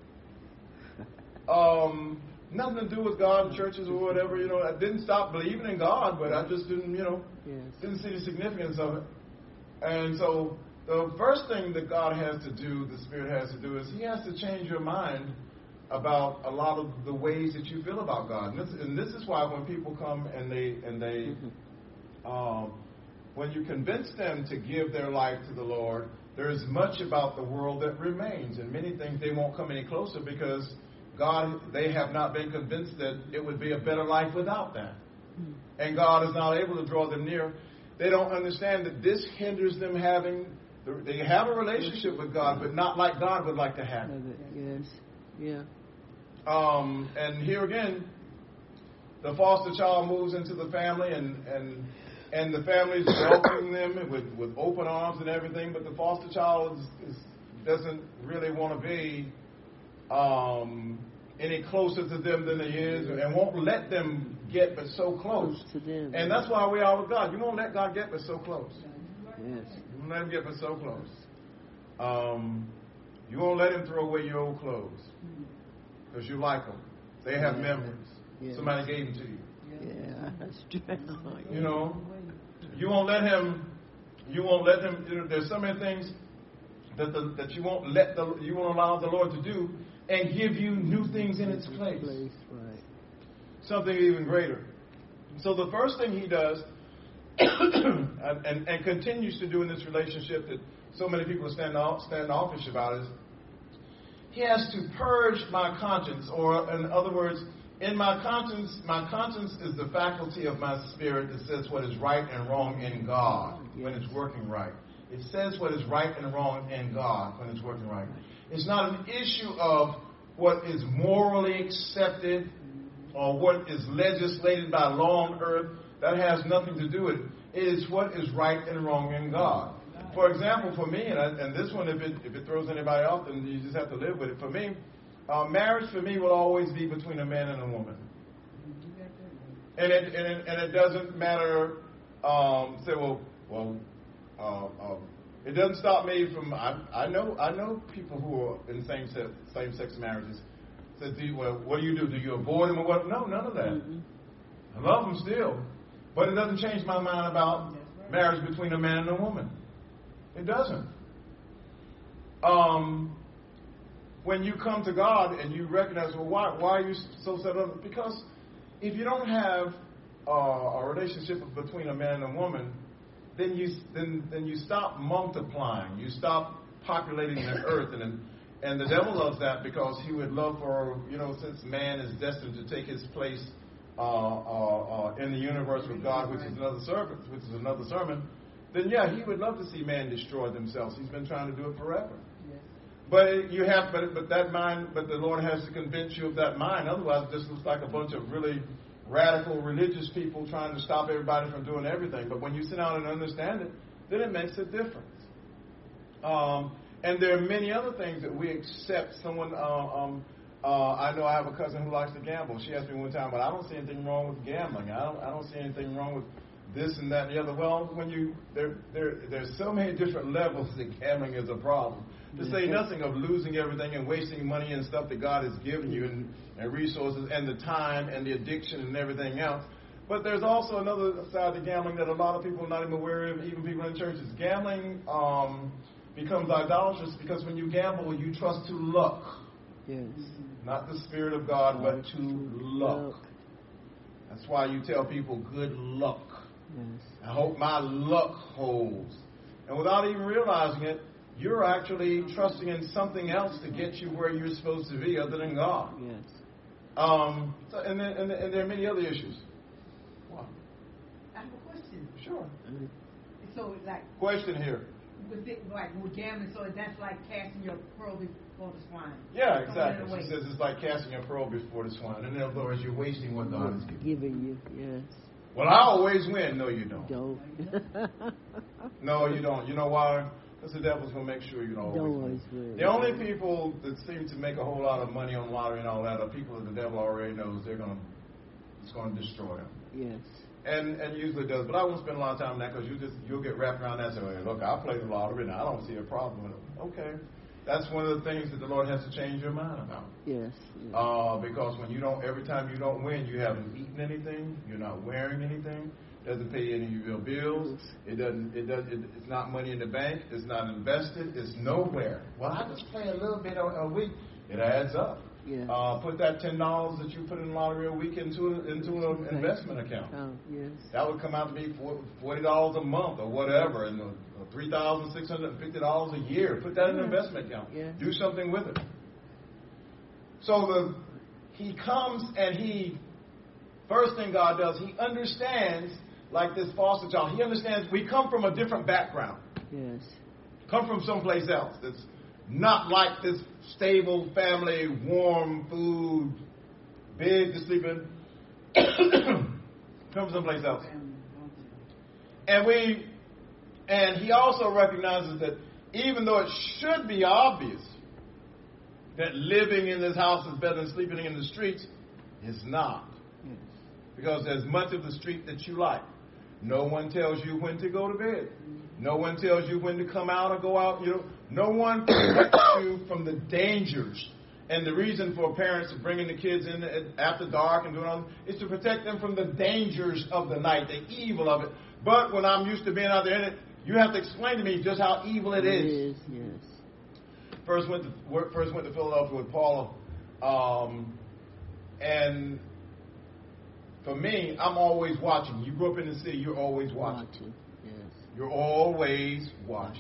um, nothing to do with God, churches or whatever. You know, I didn't stop believing in God, but I just didn't, you know,
Yes.
didn't see the significance of it. And so the first thing that God has to do, the Spirit has to do, is He has to change your mind about a lot of the ways that you feel about God. And this, and this is why when people come and they and they um, when you convince them to give their life to the Lord, there is much about the world that remains, and many things they won't come any closer because God, they have not been convinced that it would be a better life without that. And God is not able to draw them near. They don't understand that this hinders them having, they have a relationship with God, but not like God would like to have it.
Yes. Yeah.
Um, and here again, the foster child moves into the family, and and and the family is welcoming them with, with open arms and everything. But the foster child is, is, doesn't really want to be um, any closer to them than he is, and won't let them get but so close.
Close to them.
And that's why we are with God. You won't let God get but so close.
Yes.
You won't let him get but so close. Um, you won't let him throw away your old clothes because you like them. They have
Yeah.
memories.
Yeah.
Somebody gave them to you.
Yeah, that's true.
You know, you won't let him. You won't let him. You know, there's so many things that the, that you won't let the you won't allow the Lord to do, and give you new things in its place.
Place, right.
Something even greater. So the first thing He does, and, and, and continues to do in this relationship that so many people stand off, standoffish about, is He has to purge my conscience, or in other words, in my conscience, my conscience is the faculty of my spirit that says what is right and wrong in God when it's working right. It says what is right and wrong in God when it's working right. It's not an issue of what is morally accepted or what is legislated by law on earth. That has nothing to do with it. It is what is right and wrong in God. For example, for me, and, I, and this one, if it, if it throws anybody off, then you just have to live with it. For me, uh, marriage for me will always be between a man and a woman. And it, and it, and it doesn't matter, um, say, well, well, uh, um, it doesn't stop me from, I, I know I know people who are in same-sex, same-sex marriages Said, do you, well, what do you do? Do you avoid him or what? No, none of that.
Mm-mm.
I love him still. But it doesn't change my mind about marriage between a man and a woman. It doesn't. Um, when you come to God and you recognize, well, why, why are you so set up? Because if you don't have uh, a relationship between a man and a woman, then you then then you stop multiplying. You stop populating the earth, and and the devil loves that because he would love for, you know, since man is destined to take his place uh, uh, uh, in the universe with God, which is another sermon, which is another sermon. Then yeah, he would love to see man destroy themselves. He's been trying to do it forever.
Yes.
But it, you have, but but that mind, but the Lord has to convince you of that mind. Otherwise, it just looks like a bunch of really radical religious people trying to stop everybody from doing everything. But when you sit down and understand it, then it makes a difference. Um, and there are many other things that we accept. Someone, uh, um, uh, I know I have a cousin who likes to gamble. She asked me one time, but I don't see anything wrong with gambling. I don't, I don't see anything wrong with this and that and the other. Well, when you there, there, there's so many different levels that gambling is a problem. To say nothing of losing everything and wasting money and stuff that God has given you, and, and resources and the time and the addiction and everything else. But there's also another side to gambling that a lot of people are not even aware of, even people in churches. Gambling um, becomes idolatrous because when you gamble, you trust to luck.
Yes.
Not the Spirit of God, but to luck. That's why you tell people good luck.
Yes.
I hope my luck holds. And without even realizing it, you're actually trusting in something else to get you where you're supposed to be other than God.
Yes.
Um, so, and, then, and, and there are many other issues. What?
I have a question.
Sure.
Mm-hmm.
So, like,
Question here.
with it, like with gambling, so that's like casting your pearl before the swine.
Yeah,
Throwing it
exactly.
away.
She says it's like casting a pearl before the swine. In other words, you're wasting what God has given you.
Giving you, yes.
Well, I always win. No, you don't.
Don't.
No, you don't. You know why? Because the devil's going to make sure you don't always,
Don't always
win.
win.
The only people that seem to make a whole lot of money on lottery and all that are people that the devil already knows they're going to, it's going to destroy them.
Yes.
And and usually does. But I won't spend a lot of time on that because you just, you'll get wrapped around that and say, well, look, I play the lottery and I don't see a problem with it. Okay. That's one of the things that the Lord has to change your mind about.
Yes. yes.
Uh, because when you don't, every time you don't win, you haven't eaten anything, you're not wearing anything, doesn't pay any of your bills, it doesn't, it does, it, it's not money in the bank, it's not invested, it's nowhere. Well, I just play a little bit a, a week. It adds up.
Yeah.
Uh, put that ten dollars that you put in the lottery a week into into an investment account.
Oh, yes.
That would come out to be forty dollars a month or whatever, and three thousand six hundred fifty dollars a year. Put that in an investment account.
Yes.
Do something with it. So the he comes and he, first thing God does, he understands, like this foster child, he understands we come from a different background.
Yes.
Come from someplace else that's not like this stable family, warm food, bed to sleep in. Come from someplace else. And we, and he also recognizes that even though it should be obvious that living in this house is better than sleeping in the streets, it's not.
Yes.
Because there's much of the street that you like. No one tells you when to go to bed. No one tells you when to come out or go out. You know, no one protects you from the dangers. And the reason for parents bringing the kids in after dark and doing all that is to protect them from the dangers of the night, the evil of it. But when I'm used to being out there in it, you have to explain to me just how evil it is.
It is, yes.
First went to first went to Philadelphia with Paula, um, and for me, I'm always watching. You grew up in the city, you're always watching.
Watching, yes.
You're always watching.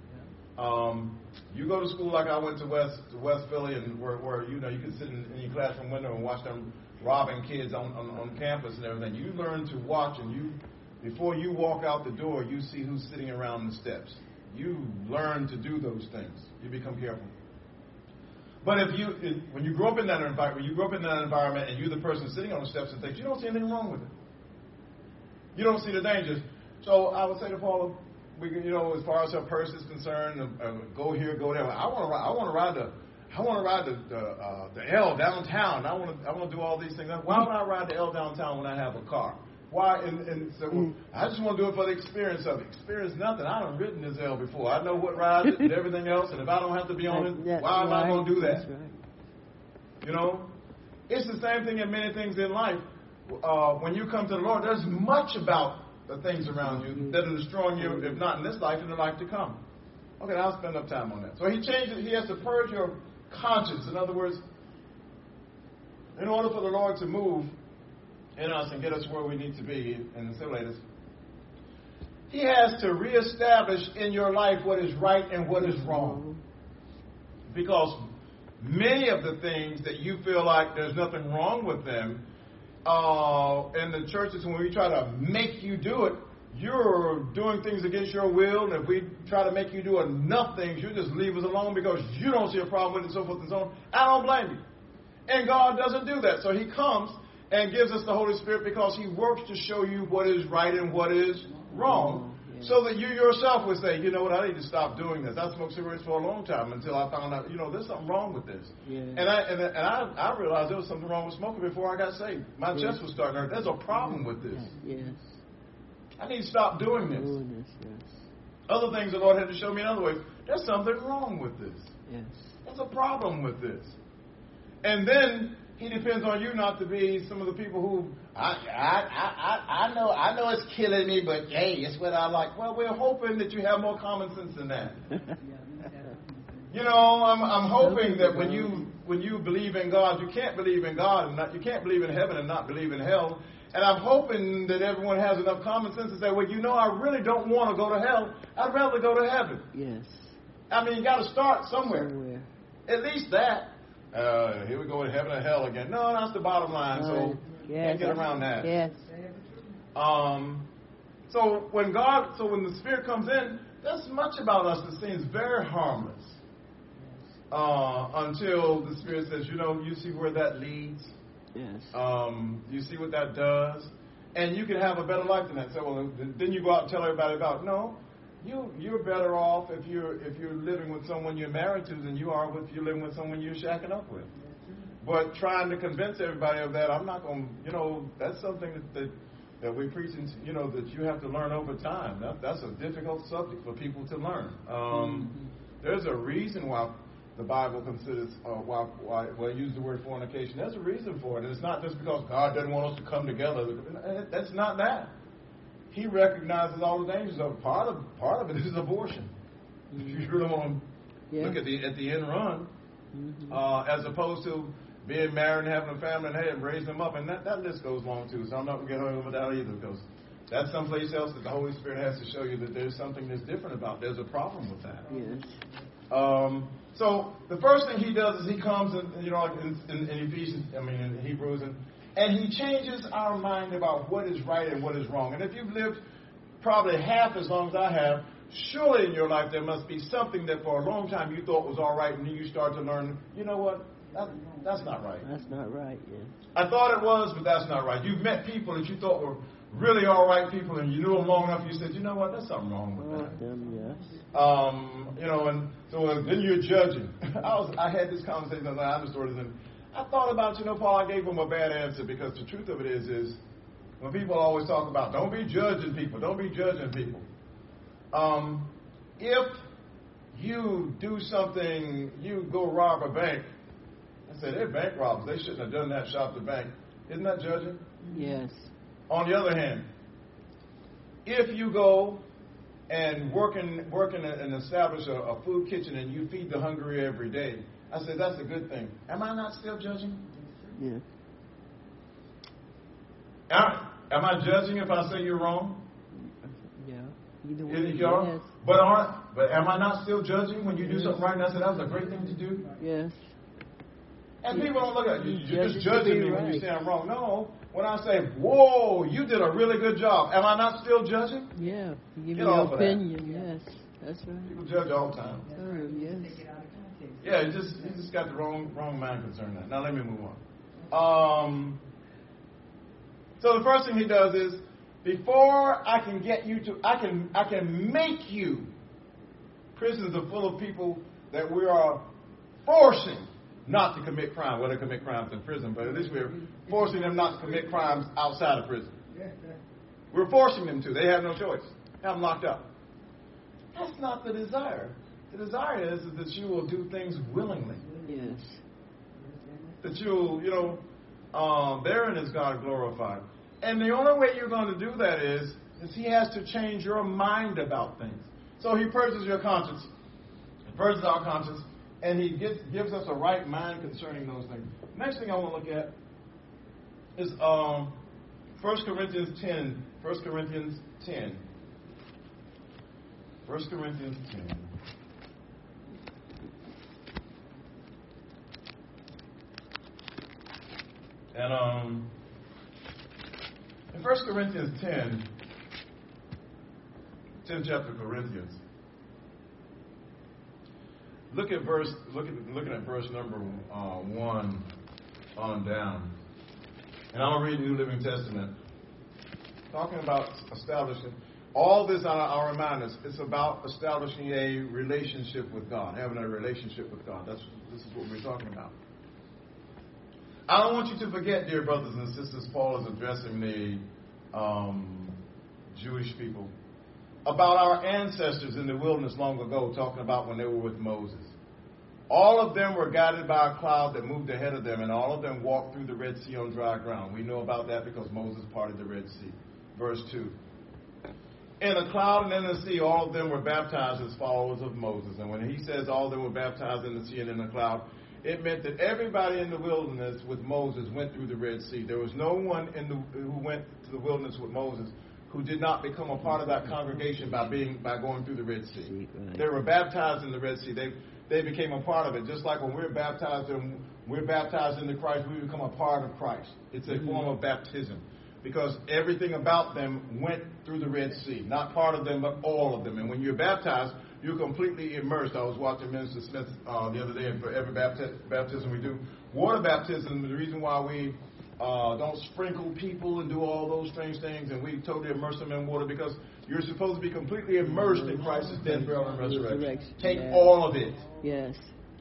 Um, you go to school like I went to West to West Philly, and where, where you know you can sit in, in your classroom window and watch them robbing kids on, on, on campus and everything. You learn to watch, and you before you walk out the door, you see who's sitting around the steps. You learn to do those things. You become careful. But if you, if, when you grow up in that environment, when you grow up in that environment, and you're the person sitting on the steps and things, you don't see anything wrong with it. You don't see the dangers. So I would say to Paula, we, you know, as far as her purse is concerned, uh, uh, go here, go there. I want to, I want to ride the, I want to ride the the, uh, the L downtown. I want to, I want to do all these things. Why would I ride the L downtown when I have a car? Why? And, and so well, I just want to do it for the experience of it. Experience nothing. I done ridden this L before. I know what rides it and everything else. And if I don't have to be on it,
That's
why am
right.
I going to do that?
That's right.
You know, it's the same thing in many things in life. Uh, when you come to the Lord, there's much about the things around you that are destroying you, if not in this life, in the life to come. Okay, I'll spend enough time on that. So he changes. He has to purge your conscience. In other words, in order for the Lord to move in us and get us where we need to be and assimilate us, he has to reestablish in your life what is right and what is wrong. Because many of the things that you feel like there's nothing wrong with them, uh, in the churches, when we try to make you do it, you're doing things against your will. And if we try to make you do enough things, you just leave us alone because you don't see a problem with it, and so forth and so on. I don't blame you. And God doesn't do that. So he comes and gives us the Holy Spirit because he works to show you what is right and what is wrong. So that you yourself would say, you know what, I need to stop doing this. I smoked cigarettes for a long time until I found out, you know, there's something wrong with this. Yeah. And I and, and I, I realized there was something wrong with smoking before I got saved. My yes. chest was starting to hurt. There's a problem with this.
Yes.
I need to stop doing this.
Doing this, yes.
Other things the Lord had to show me in other ways. There's something wrong with this.
Yes.
There's a problem with this. And then he depends on you not to be some of the people who, I, I, I, I know I know it's killing me, but hey, it's what I like. Well, we're hoping that you have more common sense than that. You know, I'm, I'm hoping that when you when you believe in God, you can't believe in God and not, you can't believe in heaven and not believe in hell. And I'm hoping that everyone has enough common sense to say, well, you know, I really don't want to go to hell. I'd rather go to heaven.
Yes.
I mean, you got to start somewhere.
Somewhere.
At least that. Uh, here we go with heaven and hell again. No, that's the bottom line. So
yes.
can't get around that.
Yes.
Um. So when God, so when the Spirit comes in, there's much about us that seems very harmless. Uh, until the Spirit says, you know, you see where that leads.
Yes.
Um. You see what that does, and you can have a better life than that. So well, then you go out and tell everybody about no. You you're better off if you're if you're living with someone you're married to than you are if you're living with someone you're shacking up with. But trying to convince everybody of that, I'm not going to, you know, that's something that, that that we preach, you know, that you have to learn over time. That, that's a difficult subject for people to learn. Um, mm-hmm. There's a reason why the Bible considers uh, why why well, I use the word fornication. There's a reason for it, and it's not just because God doesn't want us to come together. That's not that. He recognizes all the dangers of it. Part of part of it is abortion. Mm-hmm. If you really want to yeah. look at the at the end run, mm-hmm. uh, as opposed to being married and having a family and, hey, and raising them up, and that, that list goes long too. So I'm not going to get over that either, because that's someplace else that the Holy Spirit has to show you that there's something that's different about. There's a problem with that.
Yes.
Um, so the first thing he does is he comes and, you know, like in, in, in Ephesians, I mean in Hebrews, and And he changes our mind about what is right and what is wrong. And if you've lived probably half as long as I have, surely in your life there must be something that for a long time you thought was all right, and then you start to learn, you know what, that, that's not right.
That's not right, yeah.
I thought it was, but that's not right. You've met people that you thought were really all right people, and you knew them long enough, you said, you know what, there's something wrong with
oh,
that.
Them, yes.
Um, you know, and so uh, then you're judging. I was, I had this conversation on the other stories, and I thought about, you know, Paul, I gave him a bad answer, because the truth of it is, is when people always talk about, don't be judging people, don't be judging people. Um, if you do something, you go rob a bank, I said, they're bank robbers, they shouldn't have done that, shot the bank. Isn't that judging?
Yes.
On the other hand, if you go and work in, work in a, and establish a, a food kitchen and you feed the hungry every day, I said, that's a good thing. Am I not still judging?
Yeah.
Am, am I judging if I say you're wrong?
Yeah. Either way,
Is it yours?
yes.
But aren't, but am I not still judging when you do something right? And I said, that was a great thing to do.
Yes.
And people don't look at you. You're
Judge
just judging me
right.
when you say I'm wrong. No. When I say, whoa, you did a really good job, am I not still judging?
Yeah. You give
Get
me
off
your
of that.
opinion. Yes. That's right.
People judge all the time.
Oh, yes.
Yeah, you just you just got the wrong wrong mind concerning that. Now let me move on. Um, so the first thing he does is, before I can get you to, I can I can make you. Prisons are full of people that we are forcing not to commit crime. Well, they commit crimes in prison, but at least we're forcing them not to commit crimes outside of prison. We're forcing them to. They have no choice. Have them locked up. That's not the desire. The desire is, is that you will do things willingly.
Yes.
The that you'll, you know, um, therein is God glorified. And the only way you're going to do that is, is he has to change your mind about things. So he purges your conscience. He purges our conscience. And he gets, gives us a right mind concerning those things. Next thing I want to look at is um, First Corinthians ten. First Corinthians ten. First Corinthians ten. And um, in First Corinthians ten, tenth chapter of Corinthians, look at verse, look at looking at verse number uh, one on down. And I'll read New Living Testament, talking about establishing. All this, I'll remind us, it's about establishing a relationship with God, having a relationship with God. That's this is what we're talking about. I don't want you to forget, dear brothers and sisters, Paul is addressing the um, Jewish people about our ancestors in the wilderness long ago, talking about when they were with Moses. All of them were guided by a cloud that moved ahead of them, and all of them walked through the Red Sea on dry ground. We know about that because Moses parted the Red Sea. Verse two. In the cloud and in the sea, all of them were baptized as followers of Moses. And when he says all of them were baptized in the sea and in the cloud, it meant that everybody in the wilderness with Moses went through the Red Sea. There was no one in the, who went to the wilderness with Moses who did not become a part of that congregation by being by going through the Red Sea. They were baptized in the Red Sea. They they became a part of it. Just like when we're baptized in, we're baptized into Christ, we become a part of Christ. It's a form of baptism. Because everything about them went through the Red Sea. Not part of them, but all of them. And when you're baptized, you're completely immersed. I was watching Minister Smith uh, the other day, and for every bapti- baptism we do, water baptism, the reason why we uh, don't sprinkle people and do all those strange things, and we totally immerse them in water, because you're supposed to be completely immersed in Christ's death, burial, and resurrection. Take
yes.
all of it.
Yes.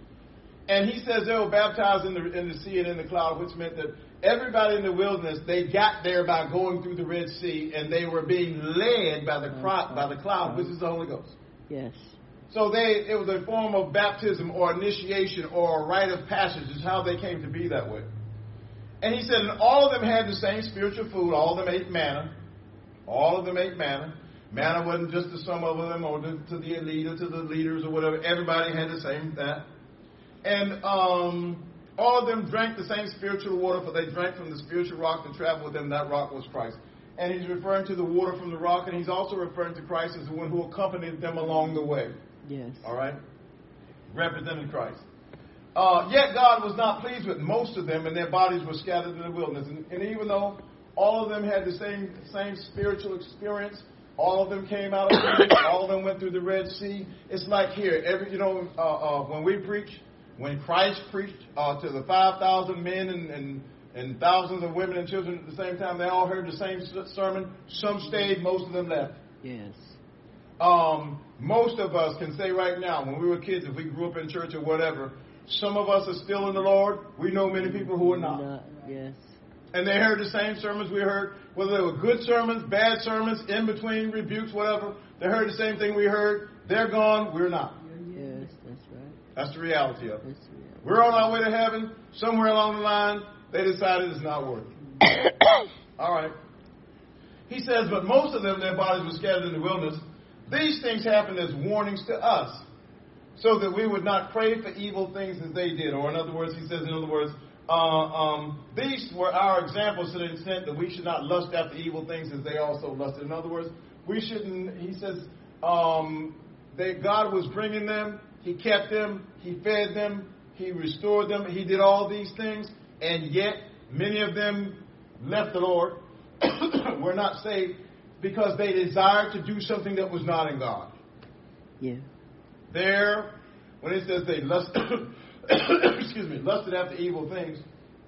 And he says they were baptized in the, in the sea and in the cloud, which meant that everybody in the wilderness, they got there by going through the Red Sea, and they were being led by the cloud, by the cloud, which is the Holy Ghost.
Yes.
So they, it was a form of baptism or initiation or a rite of passage is how they came to be that way. And he said, and all of them had the same spiritual food. All of them ate manna. All of them ate manna. Manna wasn't just to some of them or to, to the elite or to the leaders or whatever. Everybody had the same that. And um, all of them drank the same spiritual water, for they drank from the spiritual rock that traveled with them. That rock was Christ. And he's referring to the water from the rock, and he's also referring to Christ as the one who accompanied them along the way.
Yes.
All right? Represented Christ. Uh, yet God was not pleased with most of them, and their bodies were scattered in the wilderness. And, and even though all of them had the same same spiritual experience, all of them came out of the all of them went through the Red Sea. It's like here, every you know, uh, uh, when we preach, when Christ preached uh, to the five thousand men and, and and thousands of women and children at the same time, they all heard the same sermon. Some stayed, most of them left.
Yes.
Um, most of us can say right now, when we were kids, if we grew up in church or whatever, some of us are still in the Lord. We know many people who are not.
not yes.
And they heard the same sermons we heard, whether they were good sermons, bad sermons, in between, rebukes, whatever. They heard the same thing we heard. They're gone. We're not.
Yes, that's right.
That's the reality of it.
That's the reality.
We're on our way to heaven. Somewhere along the line, they decided it's not working. All right. He says, but most of them, their bodies were scattered in the wilderness. These things happened as warnings to us, so that we would not crave for evil things as they did. Or in other words, he says, in other words, uh, um, these were our examples to the extent that we should not lust after evil things as they also lusted. In other words, we shouldn't, he says, um, that God was bringing them, he kept them, he fed them, he restored them, he did all these things, and yet many of them left the Lord, were not saved, because they desired to do something that was not in God.
Yeah.
There, when it says they lust, excuse me, lusted after evil things,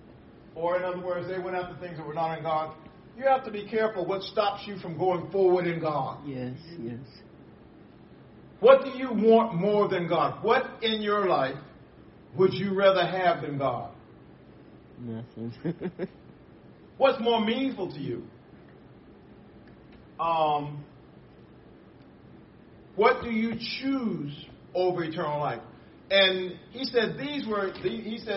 or in other words, they went after things that were not in God, you have to be careful what stops you from going forward in God.
Yes, yes.
What do you want more than God? What in your life would you rather have than God?
Nothing.
What's more meaningful to you? Um, what do you choose over eternal life? And he said these were, he says,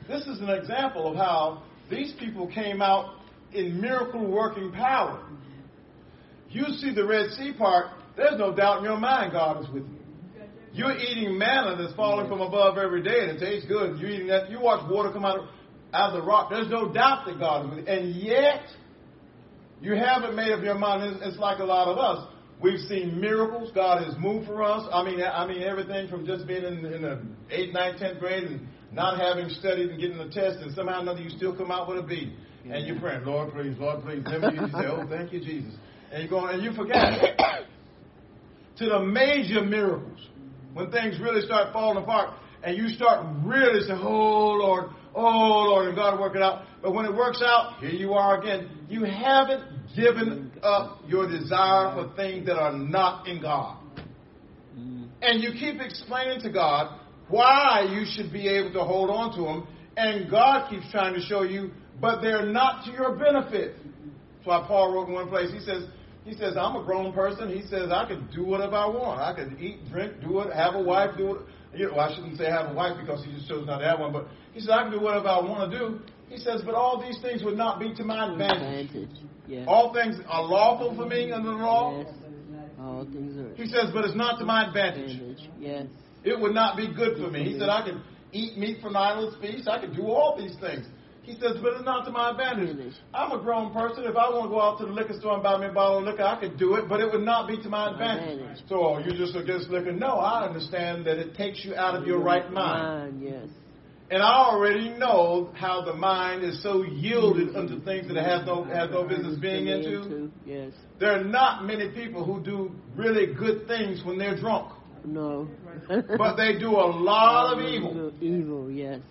this is an example of how these people came out in miracle-working power. You see the Red Sea part, there's no doubt in your mind God is with you. You're eating manna that's falling from above every day, and it tastes good. You're eating that. You watch water come out of, out of the rock. There's no doubt that God is with you. And yet, you haven't made up your mind. It's, it's like a lot of us. We've seen miracles. God has moved for us. I mean, I mean everything from just being in, in the eighth, ninth, tenth grade and not having studied and getting a test, and somehow or another you still come out with a B. Yeah. And you're praying, Lord, please, Lord, please. Then you say, oh, thank you, Jesus. And you go and you forget to the major miracles. When things really start falling apart and you start really saying, oh, Lord, oh, Lord, and God will work it out. But when it works out, here you are again. You haven't given up your desire for things that are not in God. And you keep explaining to God why you should be able to hold on to them. And God keeps trying to show you, but they're not to your benefit. That's why Paul wrote in one place, he says, He says, I'm a grown person. He says, I can do whatever I want. I can eat, drink, do it, have a wife, do it. You know, I shouldn't say have a wife because he just chose not to have one. But he says, I can do whatever I want to do. He says, but all these things would not be to my advantage.
Advantage. Yeah.
All things are lawful for me under the law.
Yes. All things are.
He says, but it's not to my advantage.
advantage. Yes.
It would not be good for me. He said, I can eat meat from idle feast. I can do all these things. He says, but it's not to my advantage. I'm a grown person. If I want to go out to the liquor store and buy me a bottle of liquor, I could do it, but it would not be to my advantage. advantage. So, oh, you're just against liquor? No, I understand that it takes you out of your right mind.
mind. Yes.
And I already know how the mind is so yielded unto things that it has no, has no business being into.
Yes.
There are not many people who do really good things when they're drunk.
No.
But they do a lot of evil.
Evil, yes.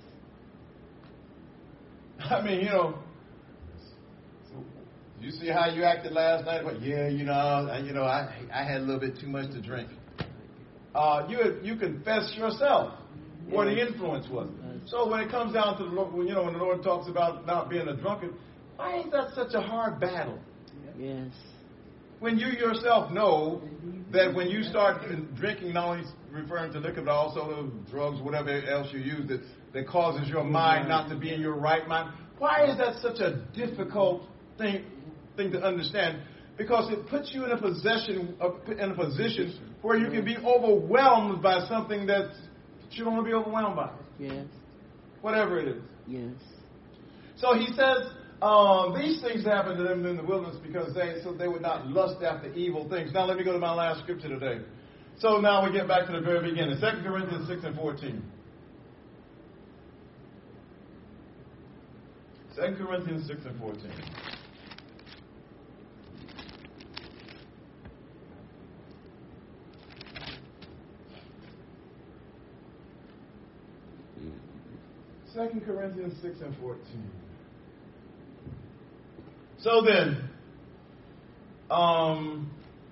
I mean, you know, you see how you acted last night? Well, yeah, you know, I, you know, I I had a little bit too much to drink. Uh, you you confess yourself where the influence was. So when it comes down to the Lord, you know, when the Lord talks about not being a drunkard, why is that such a hard battle?
Yes.
When you yourself know that when you start drinking, not only referring to liquor, but also the drugs, whatever else you use, that, that causes your mind not to be in your right mind. Why is that such a difficult thing thing to understand? Because it puts you in a possession, in a position where you can be overwhelmed by something that's, that you don't want to be overwhelmed by.
Yes.
Whatever it is.
Yes.
So he says, Um, these things happened to them in the wilderness because they so they would not lust after evil things. Now let me go to my last scripture today. So now we get back to the very beginning. Second Corinthians six and fourteen. Second Corinthians six and fourteen. Second Corinthians six and fourteen. So then, um,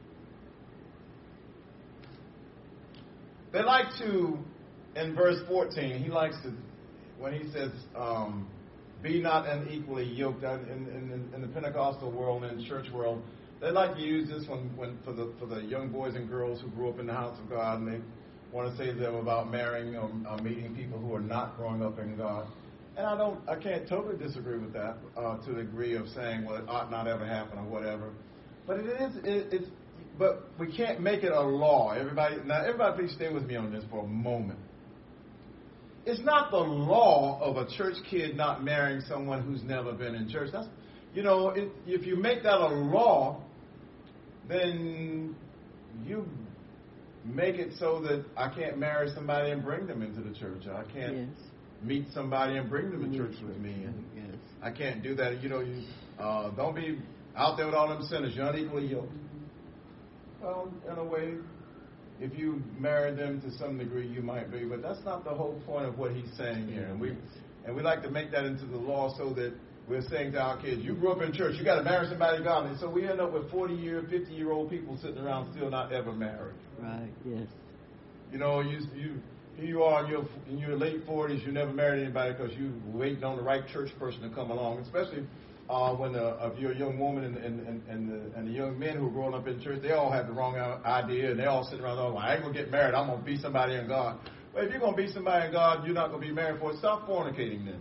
they like to, in verse fourteen, he likes to, when he says, um, be not unequally yoked, in, in, in the Pentecostal world and in the church world, they like to use this when, when for the for the young boys and girls who grew up in the house of God, and they want to say to them about marrying or, or meeting people who are not growing up in God. And I don't, I can't totally disagree with that uh, to the degree of saying, well, it ought not ever happen or whatever. But it is, it, it's, but we can't make it a law. Everybody, now everybody, please stay with me on this for a moment. It's not the law of a church kid not marrying someone who's never been in church. That's, you know, it, if you make that a law, then you make it so that I can't marry somebody and bring them into the church. I can't. Yes. Meet somebody and bring them to church with me. And yes. I can't do that. You know, you uh, don't be out there with all them sinners. You're unequally yoked. Well, in a way, if you marry them to some degree, you might be. But that's not the whole point of what he's saying here. And we and we like to make that into the law so that we're saying to our kids, you grew up in church, you got to marry somebody godly. So we end up with forty-year, fifty-year-old people sitting around still not ever married.
Right, yes.
You know, you you... Here you are in your, in your late forties, you never married anybody because you were waiting on the right church person to come along, especially uh, when the, if you're a young woman and, and, and, and, the, and the young men who are growing up in church, they all have the wrong idea, and they all sitting around going, well, I ain't going to get married, I'm going to be somebody in God. Well, if you're going to be somebody in God, you're not going to be married for it. Stop fornicating then.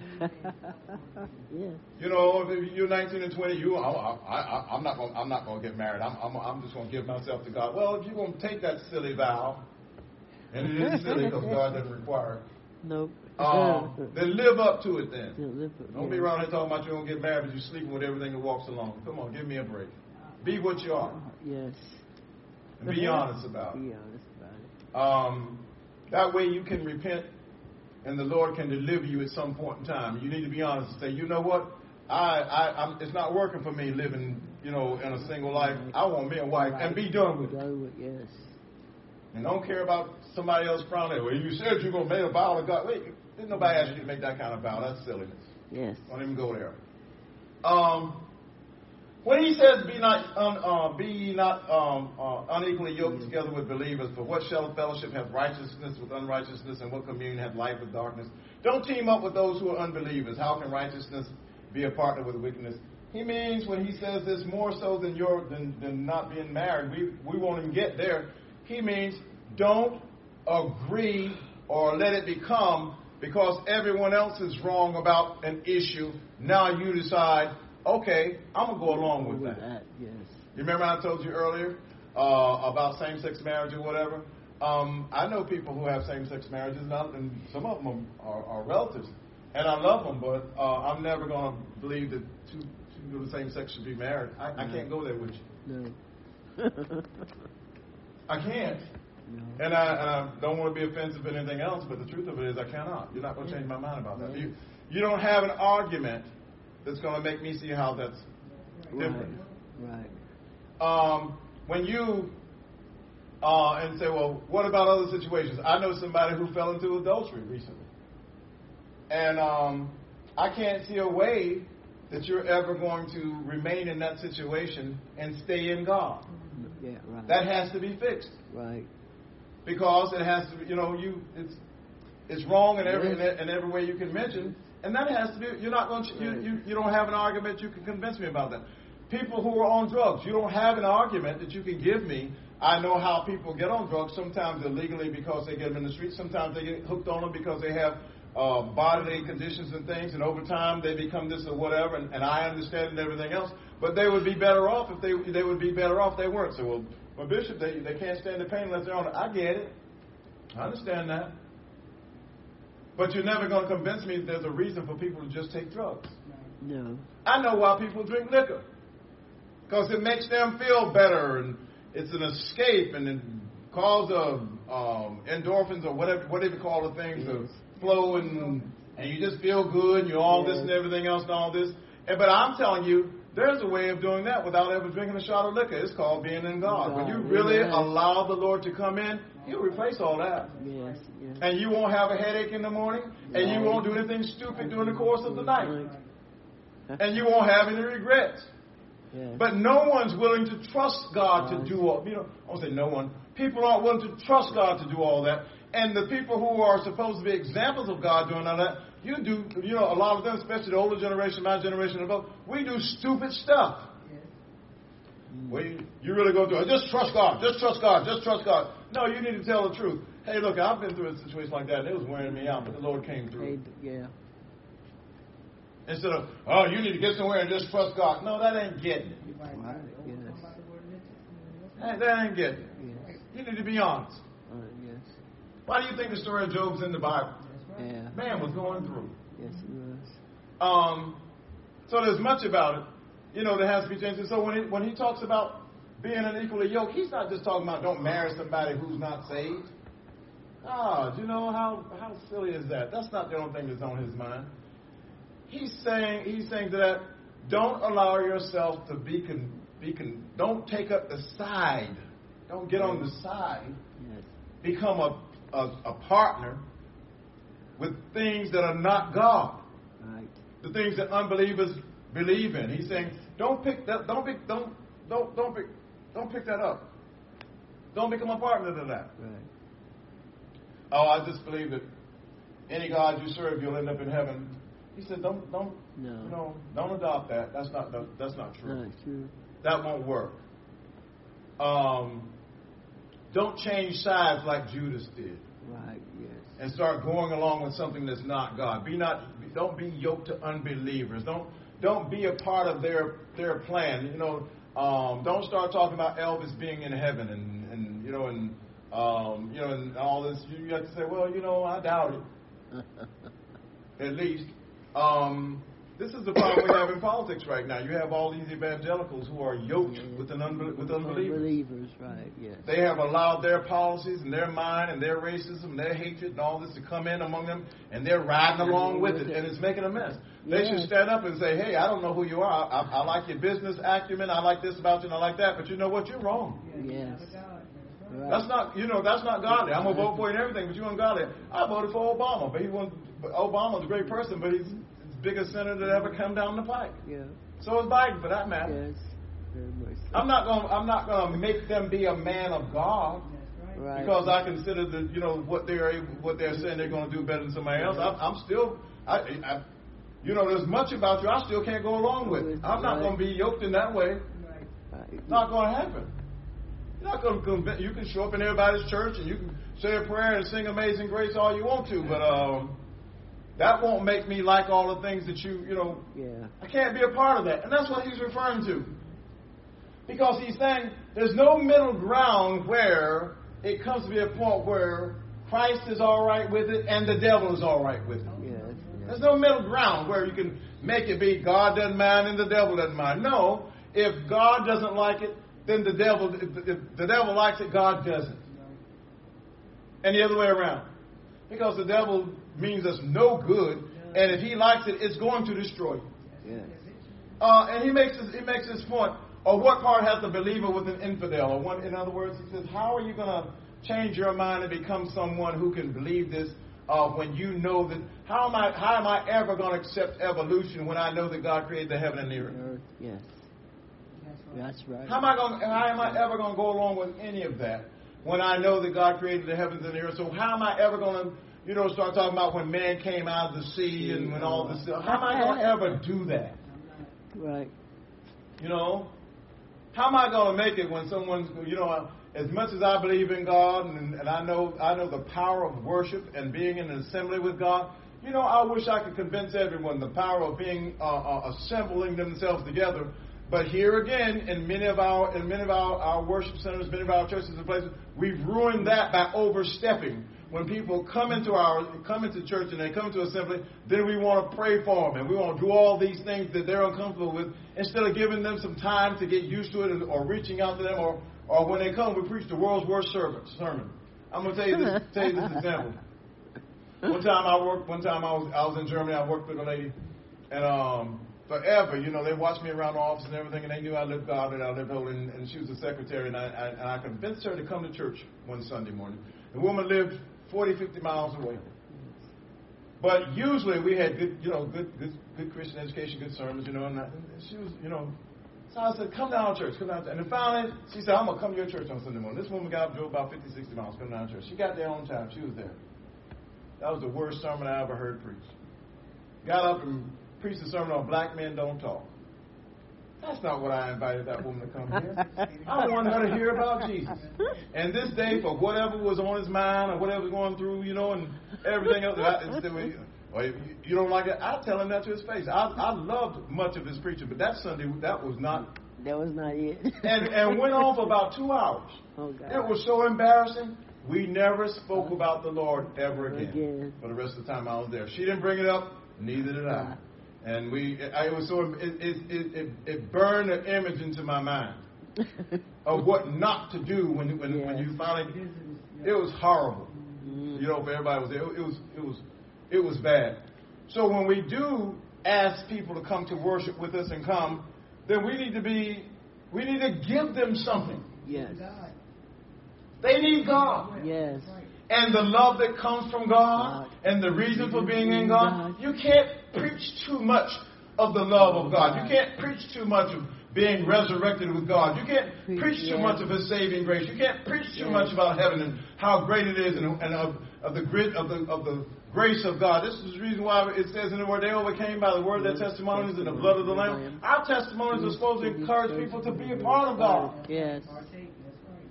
Yes.
You know, if you're nineteen and twenty, you, I, I, I, I'm not going, I'm not going to get married. I'm, I'm, I'm just going to give myself to God. Well, if you're going to take that silly vow, and it is silly because God doesn't require it,
Nope.
um, then live up to it then.
Yeah, live up,
Don't be
yeah.
around here talking about you're going to get married, but you're sleeping with everything that walks along. Come on, give me a break. Be what you are.
Yes.
And be honest about it.
Be honest about it.
Um, that way you can repent and the Lord can deliver you at some point in time. You need to be honest and say, you know what? I, I, I'm, it's not working for me living, you know, in a single life. I want me a wife and be done with it.
Done with, yes.
And don't care about somebody else frowning. Well, you said you're going to make a vow to God. Wait, didn't nobody ask you to make that kind of vow. That's silliness.
Yes.
Don't even go there. Um, when he says, "Be not, un, uh, be ye not um, uh, unequally yoked together with believers, for what shall fellowship have righteousness with unrighteousness, and what communion have light with darkness?" Don't team up with those who are unbelievers. How can righteousness be a partner with wickedness? He means when he says this more so than your than, than not being married. We we won't even get there. He means don't agree or let it become because everyone else is wrong about an issue. Now you decide, okay, I'm going to go along with that.
that. Yes.
You remember I told you earlier uh, about same-sex marriage or whatever? Um, I know people who have same-sex marriages, and some of them are, are relatives. And I love them, but uh, I'm never going to believe that two, two of the same sex should be married. I, I can't go there with you.
No.
I can't.
No.
And I, and I don't want to be offensive in anything else, but the truth of it is I cannot. You're not going to change my mind about that. You, you don't have an argument that's going to make me see how that's different.
Right.
Right. Um, when you uh, and say, well, what about other situations? I know somebody who fell into adultery recently. And um, I can't see a way that you're ever going to remain in that situation and stay in God.
Yeah, right.
That has to be fixed.
Right.
Because it has to be, you know, you it's it's wrong in every in every way you can mention, and that has to be. You're not going to you, you you don't have an argument you can convince me about that. People who are on drugs, you don't have an argument that you can give me. I know how people get on drugs. Sometimes illegally because they get them in the streets. Sometimes they get hooked on them because they have uh, bodily conditions and things, and over time they become this or whatever. And, and I understand and everything else, but they would be better off if they they would be better off if they weren't. So well. Well, Bishop, they, they can't stand the pain unless they're on it. I get it. I understand that. But you're never going to convince me that there's a reason for people to just take drugs.
No.
I know why people drink liquor. Because it makes them feel better, and it's an escape, and it causes uh, um, endorphins or whatever, whatever you call the things, yes. to flow, and, and you just feel good, and you're all yes. this and everything else and all this. And, but I'm telling you, there's a way of doing that without ever drinking a shot of liquor. It's called being in God. God. When you really yes. allow the Lord to come in, He'll replace all that.
Yes, yes.
And you won't have a headache in the morning, and right. you won't do anything stupid during the course of the night. Right. And you won't have any regrets. Yes. But no one's willing to trust God yes. to do all, you know, I won't say no one. People aren't willing to trust God to do all that. And the people who are supposed to be examples of God doing all that, you do, you know, a lot of them, especially the older generation, my generation, above, we do stupid stuff. Yes. We, you really go through it. Just trust God. Just trust God. Just trust God. No, you need to tell the truth. Hey, look, I've been through a situation like that, and it was wearing me out, but the Lord came through.
Yeah.
Instead of, oh, you need to get somewhere and just trust God. No, that ain't getting it.
Right. Yes.
That, that ain't getting it.
Yes.
You need to be honest.
Uh, yes.
Why do you think the story of Job's in the Bible?
Yeah.
Man was going through.
Yes, he was.
Um, so there's much about it, you know, that has to be changed. And so when he, when he talks about being unequally yoked, he's not just talking about don't marry somebody who's not saved. Ah, do you know how, how silly is that? That's not the only thing that's on his mind. He's saying he's saying to that, don't allow yourself to be con, be con, don't take up the side. Don't get on the side.
Yes.
Become a, a, a partner with things that are not God.
Right. The
things that unbelievers believe in. He's saying, don't pick that. Don't pick. Don't don't don't pick. Don't pick that up. Don't become a partner to that.
Right.
Oh, I just believe that any God you serve, you'll end up in heaven. He said, don't don't
no.
you know, don't adopt that. That's not that's not true.
Not true.
That won't work. Um, don't change sides like Judas did.
Right. Yes.
and start going along with something that's not God. Be not, don't be yoked to unbelievers. Don't don't be a part of their their plan. You know, um, don't start talking about Elvis being in heaven and, and you know and um, you know and all this. You have to say, well, you know, I doubt it. At least. Um, This is the problem we have in politics right now. You have all these evangelicals who are yoked
Yeah.
with, an unbe- with unbelievers.
Unbelievers, right, yes.
They have allowed their policies and their mind and their racism, their hatred and all this to come in among them, and they're riding along with it, and it's making a mess. They
Yes.
should stand up and say, hey, I don't know who you are. I, I like your business acumen. I like this about you and I like that. But you know what? You're wrong.
Yes. Right.
That's not, you know, that's not godly. I'm going to vote for you and everything, but you're ungodly. I voted for Obama, but he won, but Obama's a great person, but he's biggest sinner that ever come down the pike.
Yeah.
So is Biden, for that matter.
Yes. Very much so.
I'm not going. I'm not going to make them be a man of God
Right.
because I consider that you know what they're able, what they're saying they're going to do better than somebody else. I'm, I'm still. I, I, you know, there's much about you I still can't go along with. I'm not going to be yoked in that way.
Right.
It's not going to happen. You're not going to convince. You can show up in everybody's church and you can say a prayer and sing Amazing Grace all you want to, but um. That won't make me like all the things that you, you know,
Yeah.
I can't be a part of that. And that's what he's referring to. Because he's saying there's no middle ground where it comes to be a point where Christ is all right with it and the devil is all right with it.
Yes. Yes.
There's no middle ground where you can make it be God doesn't mind and the devil doesn't mind. No, if God doesn't like it, then the devil, if the devil likes it, God doesn't. And the other way around. Because the devil means us no good, and if he likes it, it's going to destroy you.
Yes.
Uh, and he makes this, he makes this point, or what part has the believer with an infidel? Or one, in other words, he says, how are you going to change your mind and become someone who can believe this uh, when you know that, how am I, how am I ever going to accept evolution when I know that God created the heaven and the earth?
Earth, yes. That's right.
How am I going? How am I ever going to go along with any of that when I know that God created the heavens and the earth? So how am I ever going to, you know, start talking about when man came out of the sea and when all this? How am I going to ever do that?
Right.
You know, how am I going to make it when someone's, you know, as much as I believe in God and, and I know I know the power of worship and being in an assembly with God. You know, I wish I could convince everyone the power of being uh, uh, assembling themselves together. But here again, in many of our in many of our, our worship centers, many of our churches and places, we've ruined that by overstepping. When people come into our come into church and they come to assembly, then we want to pray for them and we want to do all these things that they're uncomfortable with instead of giving them some time to get used to it or reaching out to them, or, or when they come, we preach the world's worst sermon. I'm going to tell you this tell you this example. One time I worked. One time I was I was in Germany. I worked with a lady, and um. Forever, you know, they watched me around the office and everything, and they knew I lived God and I lived holy, and, and she was a secretary, and I, I, and I convinced her to come to church one Sunday morning. The woman lived forty, fifty miles away. But usually we had good, you know, good, good, good Christian education, good sermons, you know, and, I, and she was, you know, so I said, come down to church, come down to church. And then finally, she said, I'm going to come to your church on Sunday morning. This woman got up, drove about fifty, sixty miles, come down to church. She got there on time. She was there. That was the worst sermon I ever heard preached. Got up and preached a sermon on black men don't talk. That's not what I invited that woman to come here. I wanted her to hear about Jesus. And this day, for whatever was on his mind or whatever was going through, you know, and everything else, I, well, you don't like it, I tell him that to his face. I, I loved much of his preaching, but that Sunday, that was not.
That was not it.
and, and went on for about two hours.
Oh, God.
It was so embarrassing. We never spoke about the Lord ever again,
again.
for the rest of the time I was there. She didn't bring it up, neither did I. And we, I was so it it, it it burned an image into my mind of what not to do when when,
yes.
when you finally. It was horrible,
mm.
you know. For everybody was there, it was it was it was bad. So when we do ask people to come to worship with us and come, then we need to be we need to give them something.
Yes.
They need God.
Yes.
And the love that comes from God, and the reason for being in God. You can't preach too much of the love of God. You can't preach too much of being resurrected with God. You can't preach too much of His saving grace. You can't preach too much about heaven and how great it is, and, and of, of the grit of the of the grace of God. This is the reason why it says in the Word, they overcame by the word of their testimonies and the blood of the Lamb. Our testimonies are supposed to encourage people to be a part of God.
Yes.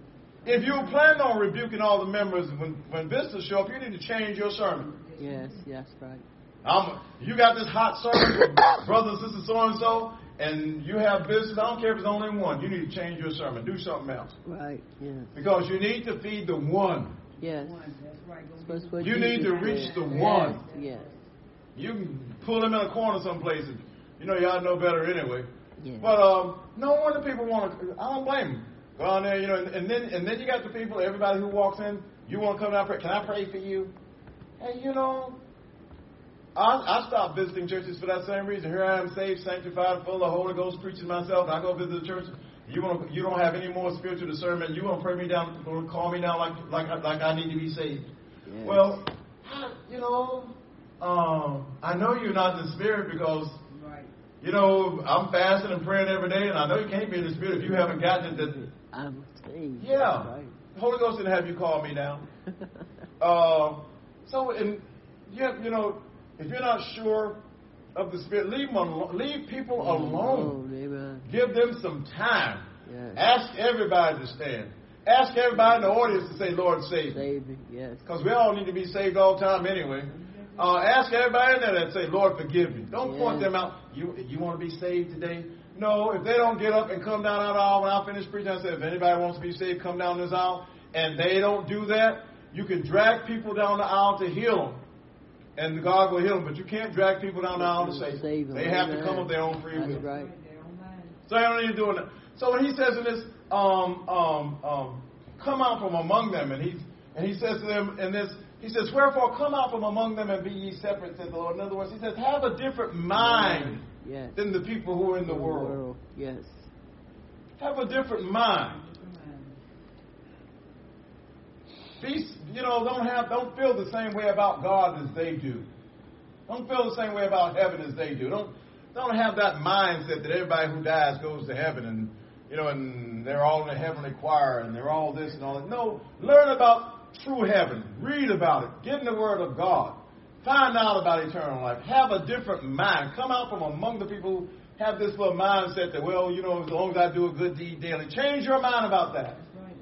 If you plan on rebuking all the members when, when visitors show up, you need to change your sermon.
Yes, that's right.
Um, you got this hot sermon for brother and sister so-and-so, and you have visitors. I don't care if it's only one. You need to change your sermon. Do something else.
Right, yes.
Because you need to feed the one.
Yes.
That's right.
That's what
You need to
Jesus
reach
said.
the
Yes,
one.
Yes.
You can pull them in a corner someplace. And, you know, y'all know better anyway.
Yes.
But um, no wonder people want to. I don't blame them. Go on there, you know, and, and then and then you got the people, everybody who walks in. You want to come down and pray? Can I pray for you? Hey, you know, I, I stopped visiting churches for that same reason. Here I am, saved, sanctified, full of the Holy Ghost, preaching myself. And I go visit the church. You want you don't have any more spiritual discernment. You want to pray me down, call me down like like like I need to be saved.
Yes.
Well, you know, um, I know you're not in the spirit because. You know, I'm fasting and praying every day, and I know you can't be in the spirit if you haven't gotten it. That,
I'm saved.
yeah.
Right.
The Holy Ghost didn't have you call me down. uh, so, and you, have, you know, if you're not sure of the spirit, leave them alone. Leave people alone.
Oh, amen.
Give them some time.
Yes.
Ask everybody to stand. Ask everybody in the audience to say, Lord, save me.
Save me, yes.
Because we all need to be saved all the time anyway. Uh, ask everybody in there and say, Lord, forgive me. Don't
Yes.
point them out. You you want to be saved today? No, if they don't get up and come down that aisle when I finish preaching, I said, if anybody wants to be saved, come down this aisle. And they don't do that, you can drag people down the aisle to heal them. And God will heal them. But you can't drag people down the aisle to save them.
Save them.
They have to
Amen.
come of their own free will.
That's right.
So they don't need to do it. So when he says in this, um, um, um, come out from among them, and he and he says to them in this, he says, wherefore come out from among them and be ye separate, said the Lord. In other words, he says, have a different mind
Yes.
than the people who are in the
In
world.
Yes.
Have a different mind. Be, you know, don't have, don't feel the same way about God as they do. Don't feel the same way about heaven as they do. Don't, don't have that mindset that everybody who dies goes to heaven and, you know, and they're all in the heavenly choir and they're all this and all that. No, learn about true heaven. Read about it. Get in the Word of God. Find out about eternal life. Have a different mind. Come out from among the people who have this little mindset that, well, you know, as long as I do a good deed daily. Change your mind about that.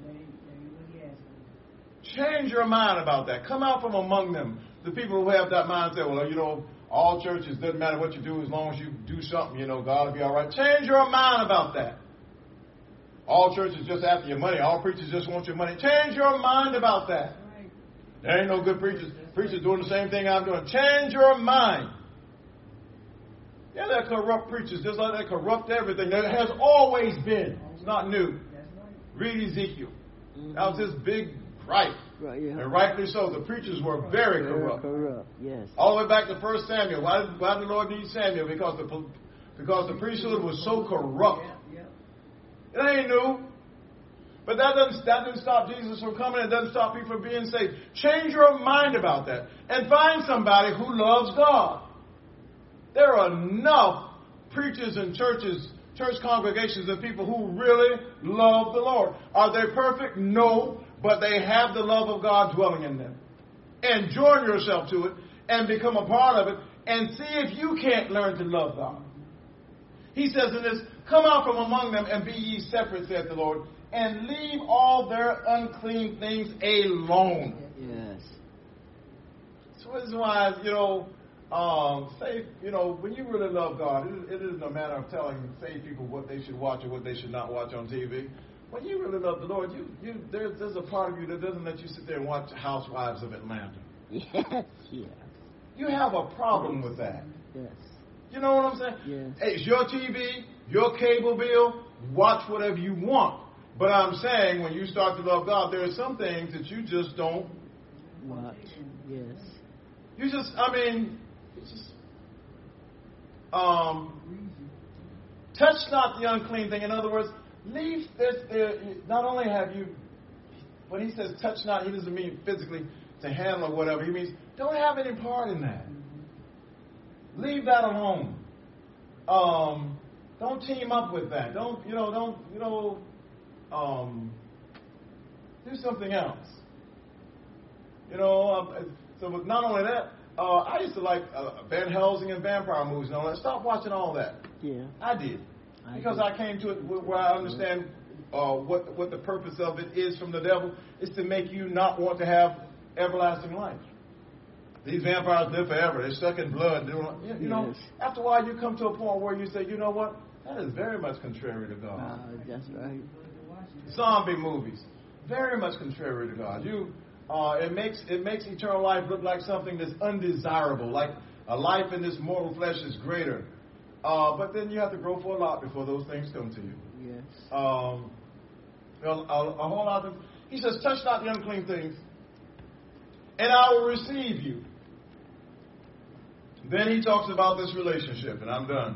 Change your mind about that. Come out from among them. The people who have that mindset, well, you know, all churches, doesn't matter what you do, as long as you do something, you know, God will be all right. Change your mind about that. All churches just after your money. All preachers just want your money. Change your mind about that. There ain't no good preachers. Preachers doing the same thing I'm doing. Change your mind. Yeah, they're corrupt preachers, just like they corrupt everything. That has always been. It's not new. Read Ezekiel. That was his big gripe.
Right, yeah.
And rightly so. The preachers were very
Very
corrupt.
corrupt, yes.
All the way back to First Samuel. Why did, why did the Lord need Samuel? Because the because the priesthood was so corrupt. It ain't new. But that doesn't, that didn't stop Jesus from coming. It doesn't stop people from being saved. Change your mind about that. And find somebody who loves God. There are enough preachers and churches, church congregations and people who really love the Lord. Are they perfect? No. But they have the love of God dwelling in them. And join yourself to it and become a part of it and see if you can't learn to love God. He says in this, come out from among them and be ye separate, saith the Lord, and leave all their unclean things alone.
Yes.
So this is why, you know, um, say, you know, when you really love God, it, it isn't a matter of telling saved people what they should watch or what they should not watch on T V. When you really love the Lord, you, you there's, there's a part of you that doesn't let you sit there and watch Housewives of Atlanta.
Yes, yes.
You have a problem with that.
Yes.
You know what I'm saying?
Yes.
Hey, it's your T V, your cable bill, watch whatever you want. But I'm saying when you start to love God, there are some things that you just don't
watch. Yes.
You just, I mean, it's just, um, touch not the unclean thing. In other words, leave this there. Not only have you, when he says touch not, he doesn't mean physically to handle or whatever. He means don't have any part in that. Leave that alone. Um, don't team up with that. Don't, you know, don't, you know, um, do something else. You know, um, so not only that, uh, I used to like uh, Van Helsing and vampire movies and all that. Stop watching all that.
Yeah.
I did.
I
Because
did.
I came to it where I understand uh, what what the purpose of it is from the devil is to make you not want to have everlasting life. These vampires live forever. They're stuck in blood. They don't, you, you know,
Yes.
after a while, you come to a point where you say, you know what? That is very much contrary to God.
Uh, that's right.
Zombie movies, very much contrary to God. You, uh, it makes it makes eternal life look like something that's undesirable, like a life in this mortal flesh is greater. Uh, but then you have to grow for a lot before those things come to you.
Yes.
Um, a, a, a whole lot of. He says, "Touch not the unclean things, and I will receive you." Then he talks about this relationship, and I'm done.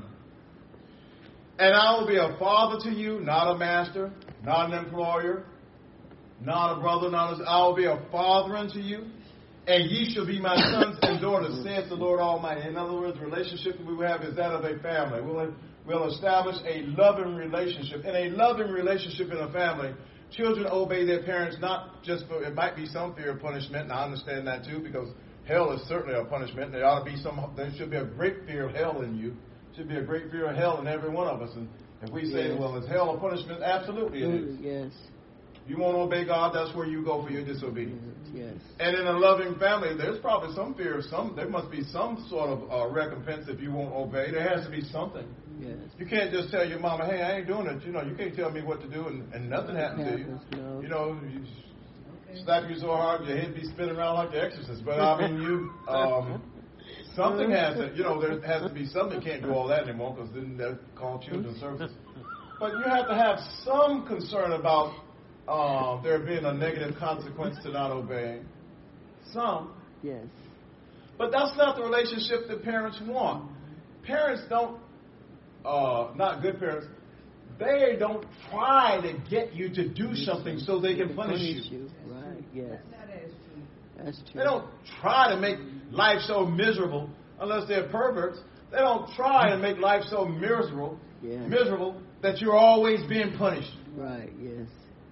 And I will be a father to you, not a master, not an employer, not a brother, not a... I will be a father unto you, and ye shall be my sons and daughters, saith the Lord Almighty. In other words, the relationship that we will have is that of a family. We'll, we'll establish a loving relationship. In a loving relationship in a family, children obey their parents, not just for... It might be some fear of punishment, and I understand that too, because hell is certainly a punishment. There ought to be some... There should be a great fear of hell in you. Should be a great fear of hell in every one of us. And if we say,
Yes.
well, is hell a punishment? Absolutely it is.
Yes.
You won't obey God, that's where you go for your disobedience.
Yes.
And in a loving family, there's probably some fear of some, there must be some sort of uh, recompense if you won't obey. There has to be something.
Yes.
You can't just tell your mama, hey, I ain't doing it. You know, you can't tell me what to do and, and nothing happens to you.
Happens, no.
You know, you slap you so hard, your head be spinning around like the Exorcist. But I mean, you... Um, Something has to, you know, there has to be something. Can't do all that anymore because then they're called children's services. But you have to have some concern about uh, there being a negative consequence to not obeying. Some.
Yes.
But that's not the relationship that parents want. Parents don't, uh, not good parents, they don't try to get you to do something so they can punish you.
Right, yes.
That is true.
That's true.
They don't try to make life so miserable unless they're perverts. They don't try to make life so miserable,
Yes.
miserable that you're always being punished.
Right, yes.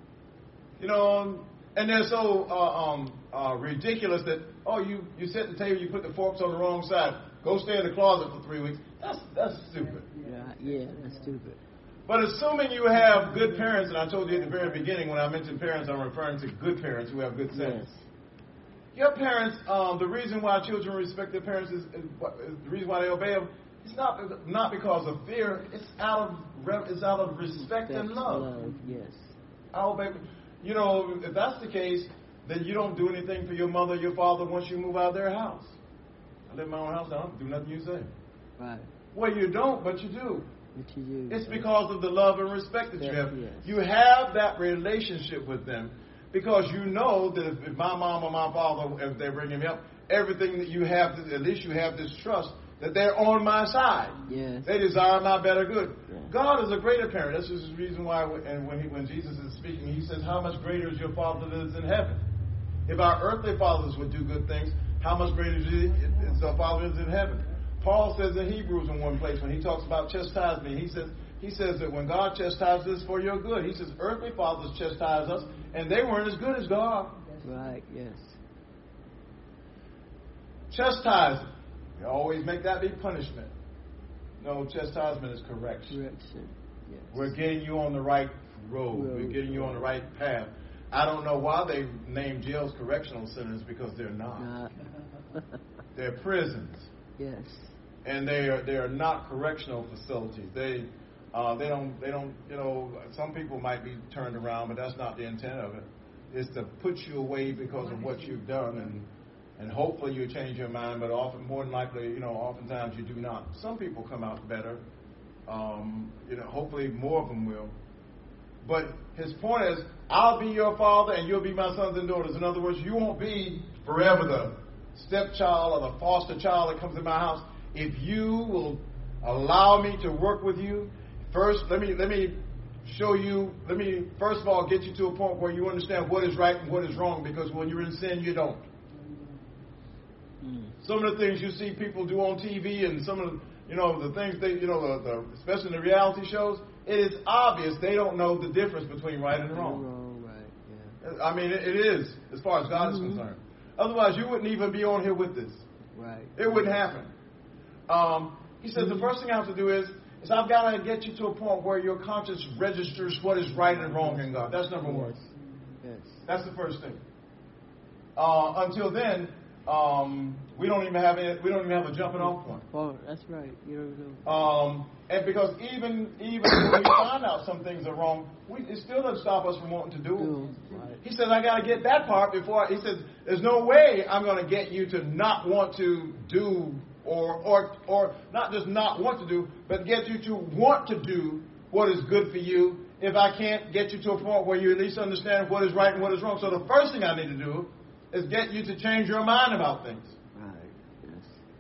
You know, and they're so uh, um, uh, ridiculous that, oh, you, you set the table, you put the forks on the wrong side. Go stay in the closet for three weeks. That's that's stupid.
Yeah, yeah, that's stupid.
But assuming you have good parents, and I told you at the very beginning when I mentioned parents, I'm referring to good parents who have good sense.
Yes.
Your parents, um, the reason why children respect their parents is, is, is the reason why they obey them. It's not not because of fear. It's out of re- it's out of respect and love.
Love, yes.
I obey. You know, if that's the case, then you don't do anything for your mother, or your father once you move out of their house. I live in my own house. I don't do nothing you say.
Right.
Well, you don't, but you do.
What you do.
It's because of the love and respect that you
Yes,
have.
yes.
You have that relationship with them because you know that if, if my mom or my father, if they're bringing me up, everything that you have, at least you have this trust that they're on my side.
Yes.
They desire my better good.
Yeah.
God is a greater parent. That's just the reason why, and when he, when Jesus is speaking, he says, how much greater is your Father that is in heaven? If our earthly fathers would do good things, how much greater is, it, is our Father that is in heaven? Paul says in Hebrews in one place when he talks about chastisement, he says he says that when God chastises us for your good, he says earthly fathers chastise us, and they weren't as good as God.
Right, yes.
Chastisement. You always make that be punishment. No, chastisement is correction.
Correction. Yes.
We're getting you on the right road.
Road.
We're getting you on the right path. I don't know why they name jails correctional centers because they're not.
Not.
They're prisons.
Yes.
And they are they are not correctional facilities. They uh, they don't they don't you know some people might be turned around, but that's not the intent of it. It's to put you away because of what you've done, and and hopefully you change your mind. But often, more than likely, you know, oftentimes you do not. Some people come out better. Um, you know, hopefully more of them will. But his point is, I'll be your father and you'll be my sons and daughters. In other words, you won't be forever the stepchild or the foster child that comes in my house. If you will allow me to work with you, first let me let me show you, let me first of all get you to a point where you understand what is right and what is wrong, because when you're in sin, you don't.
Mm.
Some of the things you see people do on T V and some of the, you know, the things they, you know, the, the, especially in the reality shows, it is obvious they don't know the difference between right and wrong.
Wrong, right, yeah.
I mean, it, it is, as far as God
Mm-hmm.
is concerned. Otherwise, you wouldn't even be on here with this.
Right.
It wouldn't happen. Um, he says the first thing I have to do is is I've got to get you to a point where your conscience registers what is right and wrong in God. That's number one.
Yes.
That's the first thing. Uh, until then, um, we don't even have any, we don't even have a jumping off point.
Oh, that's right. You don't know.
Um, and because even even when we find out some things are wrong, we, it still doesn't stop us from wanting to do them.
Right.
He says, I got to get that part before. I, he says, there's no way I'm going to get you to not want to do, or or or not just not want to do, but get you to want to do what is good for you. If I can't get you to a point where you at least understand what is right and what is wrong. So the first thing I need to do is get you to change your mind about things.
Right. Yes.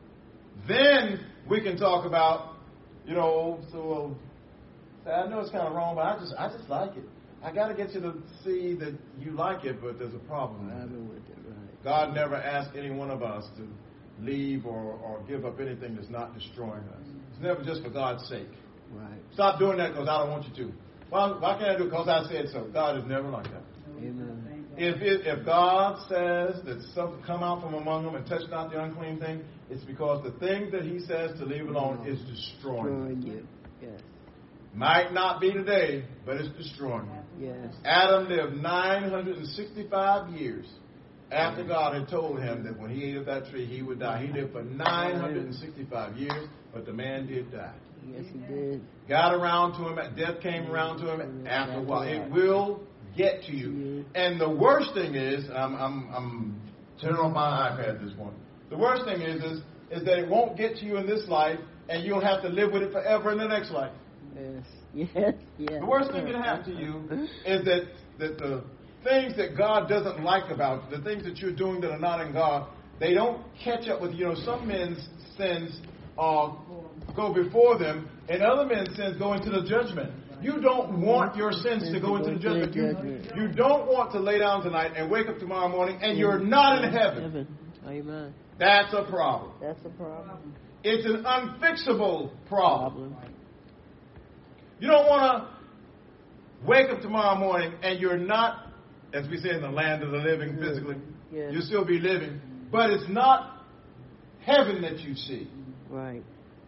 Then we can talk about, you know, so uh, I know it's kind of wrong, but I just I just like it. I got to get you to see that you like it, but there's a problem with it.
With it, right.
God never asked any one of us to leave or, or give up anything that's not destroying us. It's never just for God's sake.
Right.
Stop doing that because I don't want you to. Well, why can't I do it? Because I said so. God is never like that.
Amen.
If it, if God says that something come out from among them and touch not the unclean thing, it's because the thing that He says to leave alone no. is destroying
Destroying you. Yes.
Might not be today, but it's destroying you.
Yes.
Adam lived nine hundred sixty-five years after God had told him that when he ate of that tree he would die. He lived for nine hundred sixty-five years, but the man did die.
Yes, he did.
Got around to him. Death came around to him after a while. It will get to you. And the worst thing is, I'm, I'm, I'm turning on my iPad at this point. The worst thing is, is, is that it won't get to you in this life, and you'll have to live with it forever in the next life.
Yes, yes, yes.
The worst thing that can happen to you is that, that the things that God doesn't like about you, the things that you're doing that are not in God, they don't catch up with you. You know, some men's sins uh, go before them, and other men's sins go into the judgment. You don't want your sins to go into the judgment. You, you don't want to lay down tonight and wake up tomorrow morning and you're not in heaven.
Amen.
That's a problem.
That's a problem.
It's an unfixable problem. You don't want to wake up tomorrow morning and you're not, as we say, in the land of the living physically.
Yes.
You'll still be living. But it's not heaven that you see.
Right.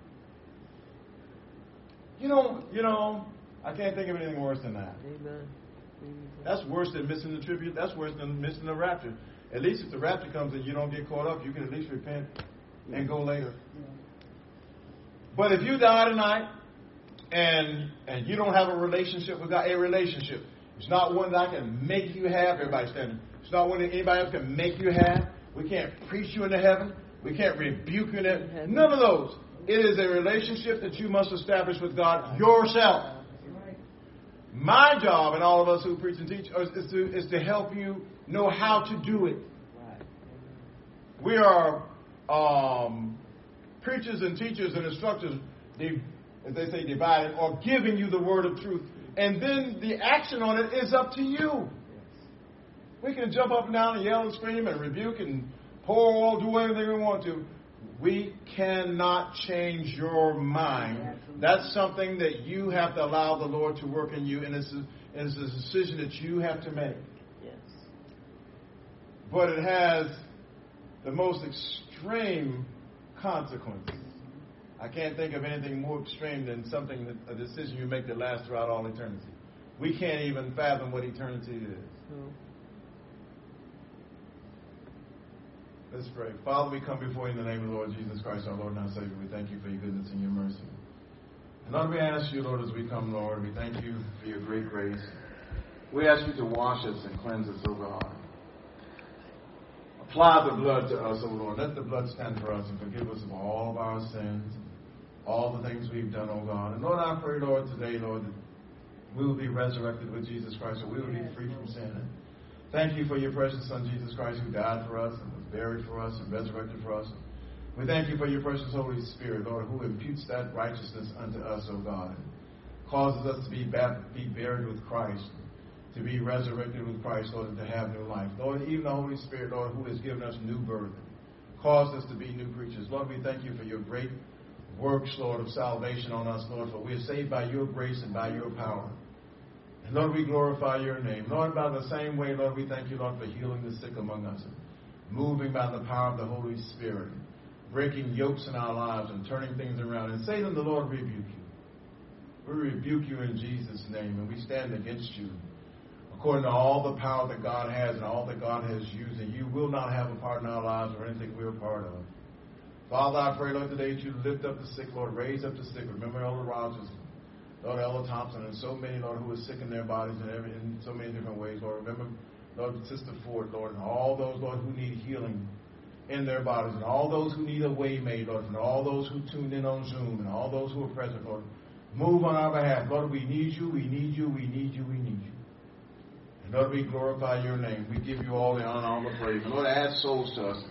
You know, you know, I can't think of anything worse than that.
Amen.
That's worse than missing the tribute. That's worse than missing the rapture. At least if the rapture comes and you don't get caught up, you can at least repent and go later. But if you die tonight and and you don't have a relationship with God, a relationship, it's not one that I can make you have. Everybody standing. It's not one that anybody else can make you have. We can't preach you into heaven. We can't rebuke you into heaven. None of those. It is a relationship that you must establish with God yourself. My job, and all of us who preach and teach, is to, is to help you know how to do it. We are um, preachers and teachers and instructors, as they say, divided, or giving you the word of truth. And then the action on it is up to you. We can jump up and down and yell and scream and rebuke and pour oil, do anything we want to. We cannot change your mind. That's something that you have to allow the Lord to work in you, and it's a, it's a decision that you have to make.
Yes.
But it has the most extreme consequences. I can't think of anything more extreme than something that, a decision you make that lasts throughout all eternity. We can't even fathom what eternity is.
No.
Let's pray. Father, we come before you in the name of the Lord Jesus Christ, our Lord and our Savior. We thank you for your goodness and your mercy. And Lord, we ask you, Lord, as we come, Lord, we thank you for your great grace. We ask you to wash us and cleanse us, O God. Apply the blood to us, O Lord. Let the blood stand for us and forgive us of all of our sins, all the things we've done, O God. And Lord, I pray, Lord, today, Lord, that we will be resurrected with Jesus Christ, so we will be free from sin. And thank you for your precious Son, Jesus Christ, who died for us and was buried for us and resurrected for us. We thank you for your precious Holy Spirit, Lord, who imputes that righteousness unto us, O God, and causes us to be, be buried with Christ, to be resurrected with Christ, Lord, and to have new life. Lord, even the Holy Spirit, Lord, who has given us new birth, caused us to be new creatures. Lord, we thank you for your great works, Lord, of salvation on us, Lord, for we are saved by your grace and by your power. And Lord, we glorify your name. Lord, by the same way, Lord, we thank you, Lord, for healing the sick among us, moving by the power of the Holy Spirit, breaking yokes in our lives and turning things around. And Satan, the Lord rebuke you. We rebuke you in Jesus' name, and we stand against you. According to all the power that God has and all that God has used, and you will not have a part in our lives or anything we're a part of. Father, I pray, Lord, today that you lift up the sick, Lord, raise up the sick. Remember Elder Rogers, Lord, Elder Thompson, and so many, Lord, who are sick in their bodies in, every, in so many different ways. Lord, remember, Lord, Sister Ford, Lord, and all those, Lord, who need healing in their bodies, and all those who need a way made, Lord, and all those who tuned in on Zoom, and all those who are present, Lord. Move on our behalf. Lord, we need you, we need you, we need you, we need you. And Lord, we glorify your name. We give you all the honor, all the praise. And Lord, add souls to us.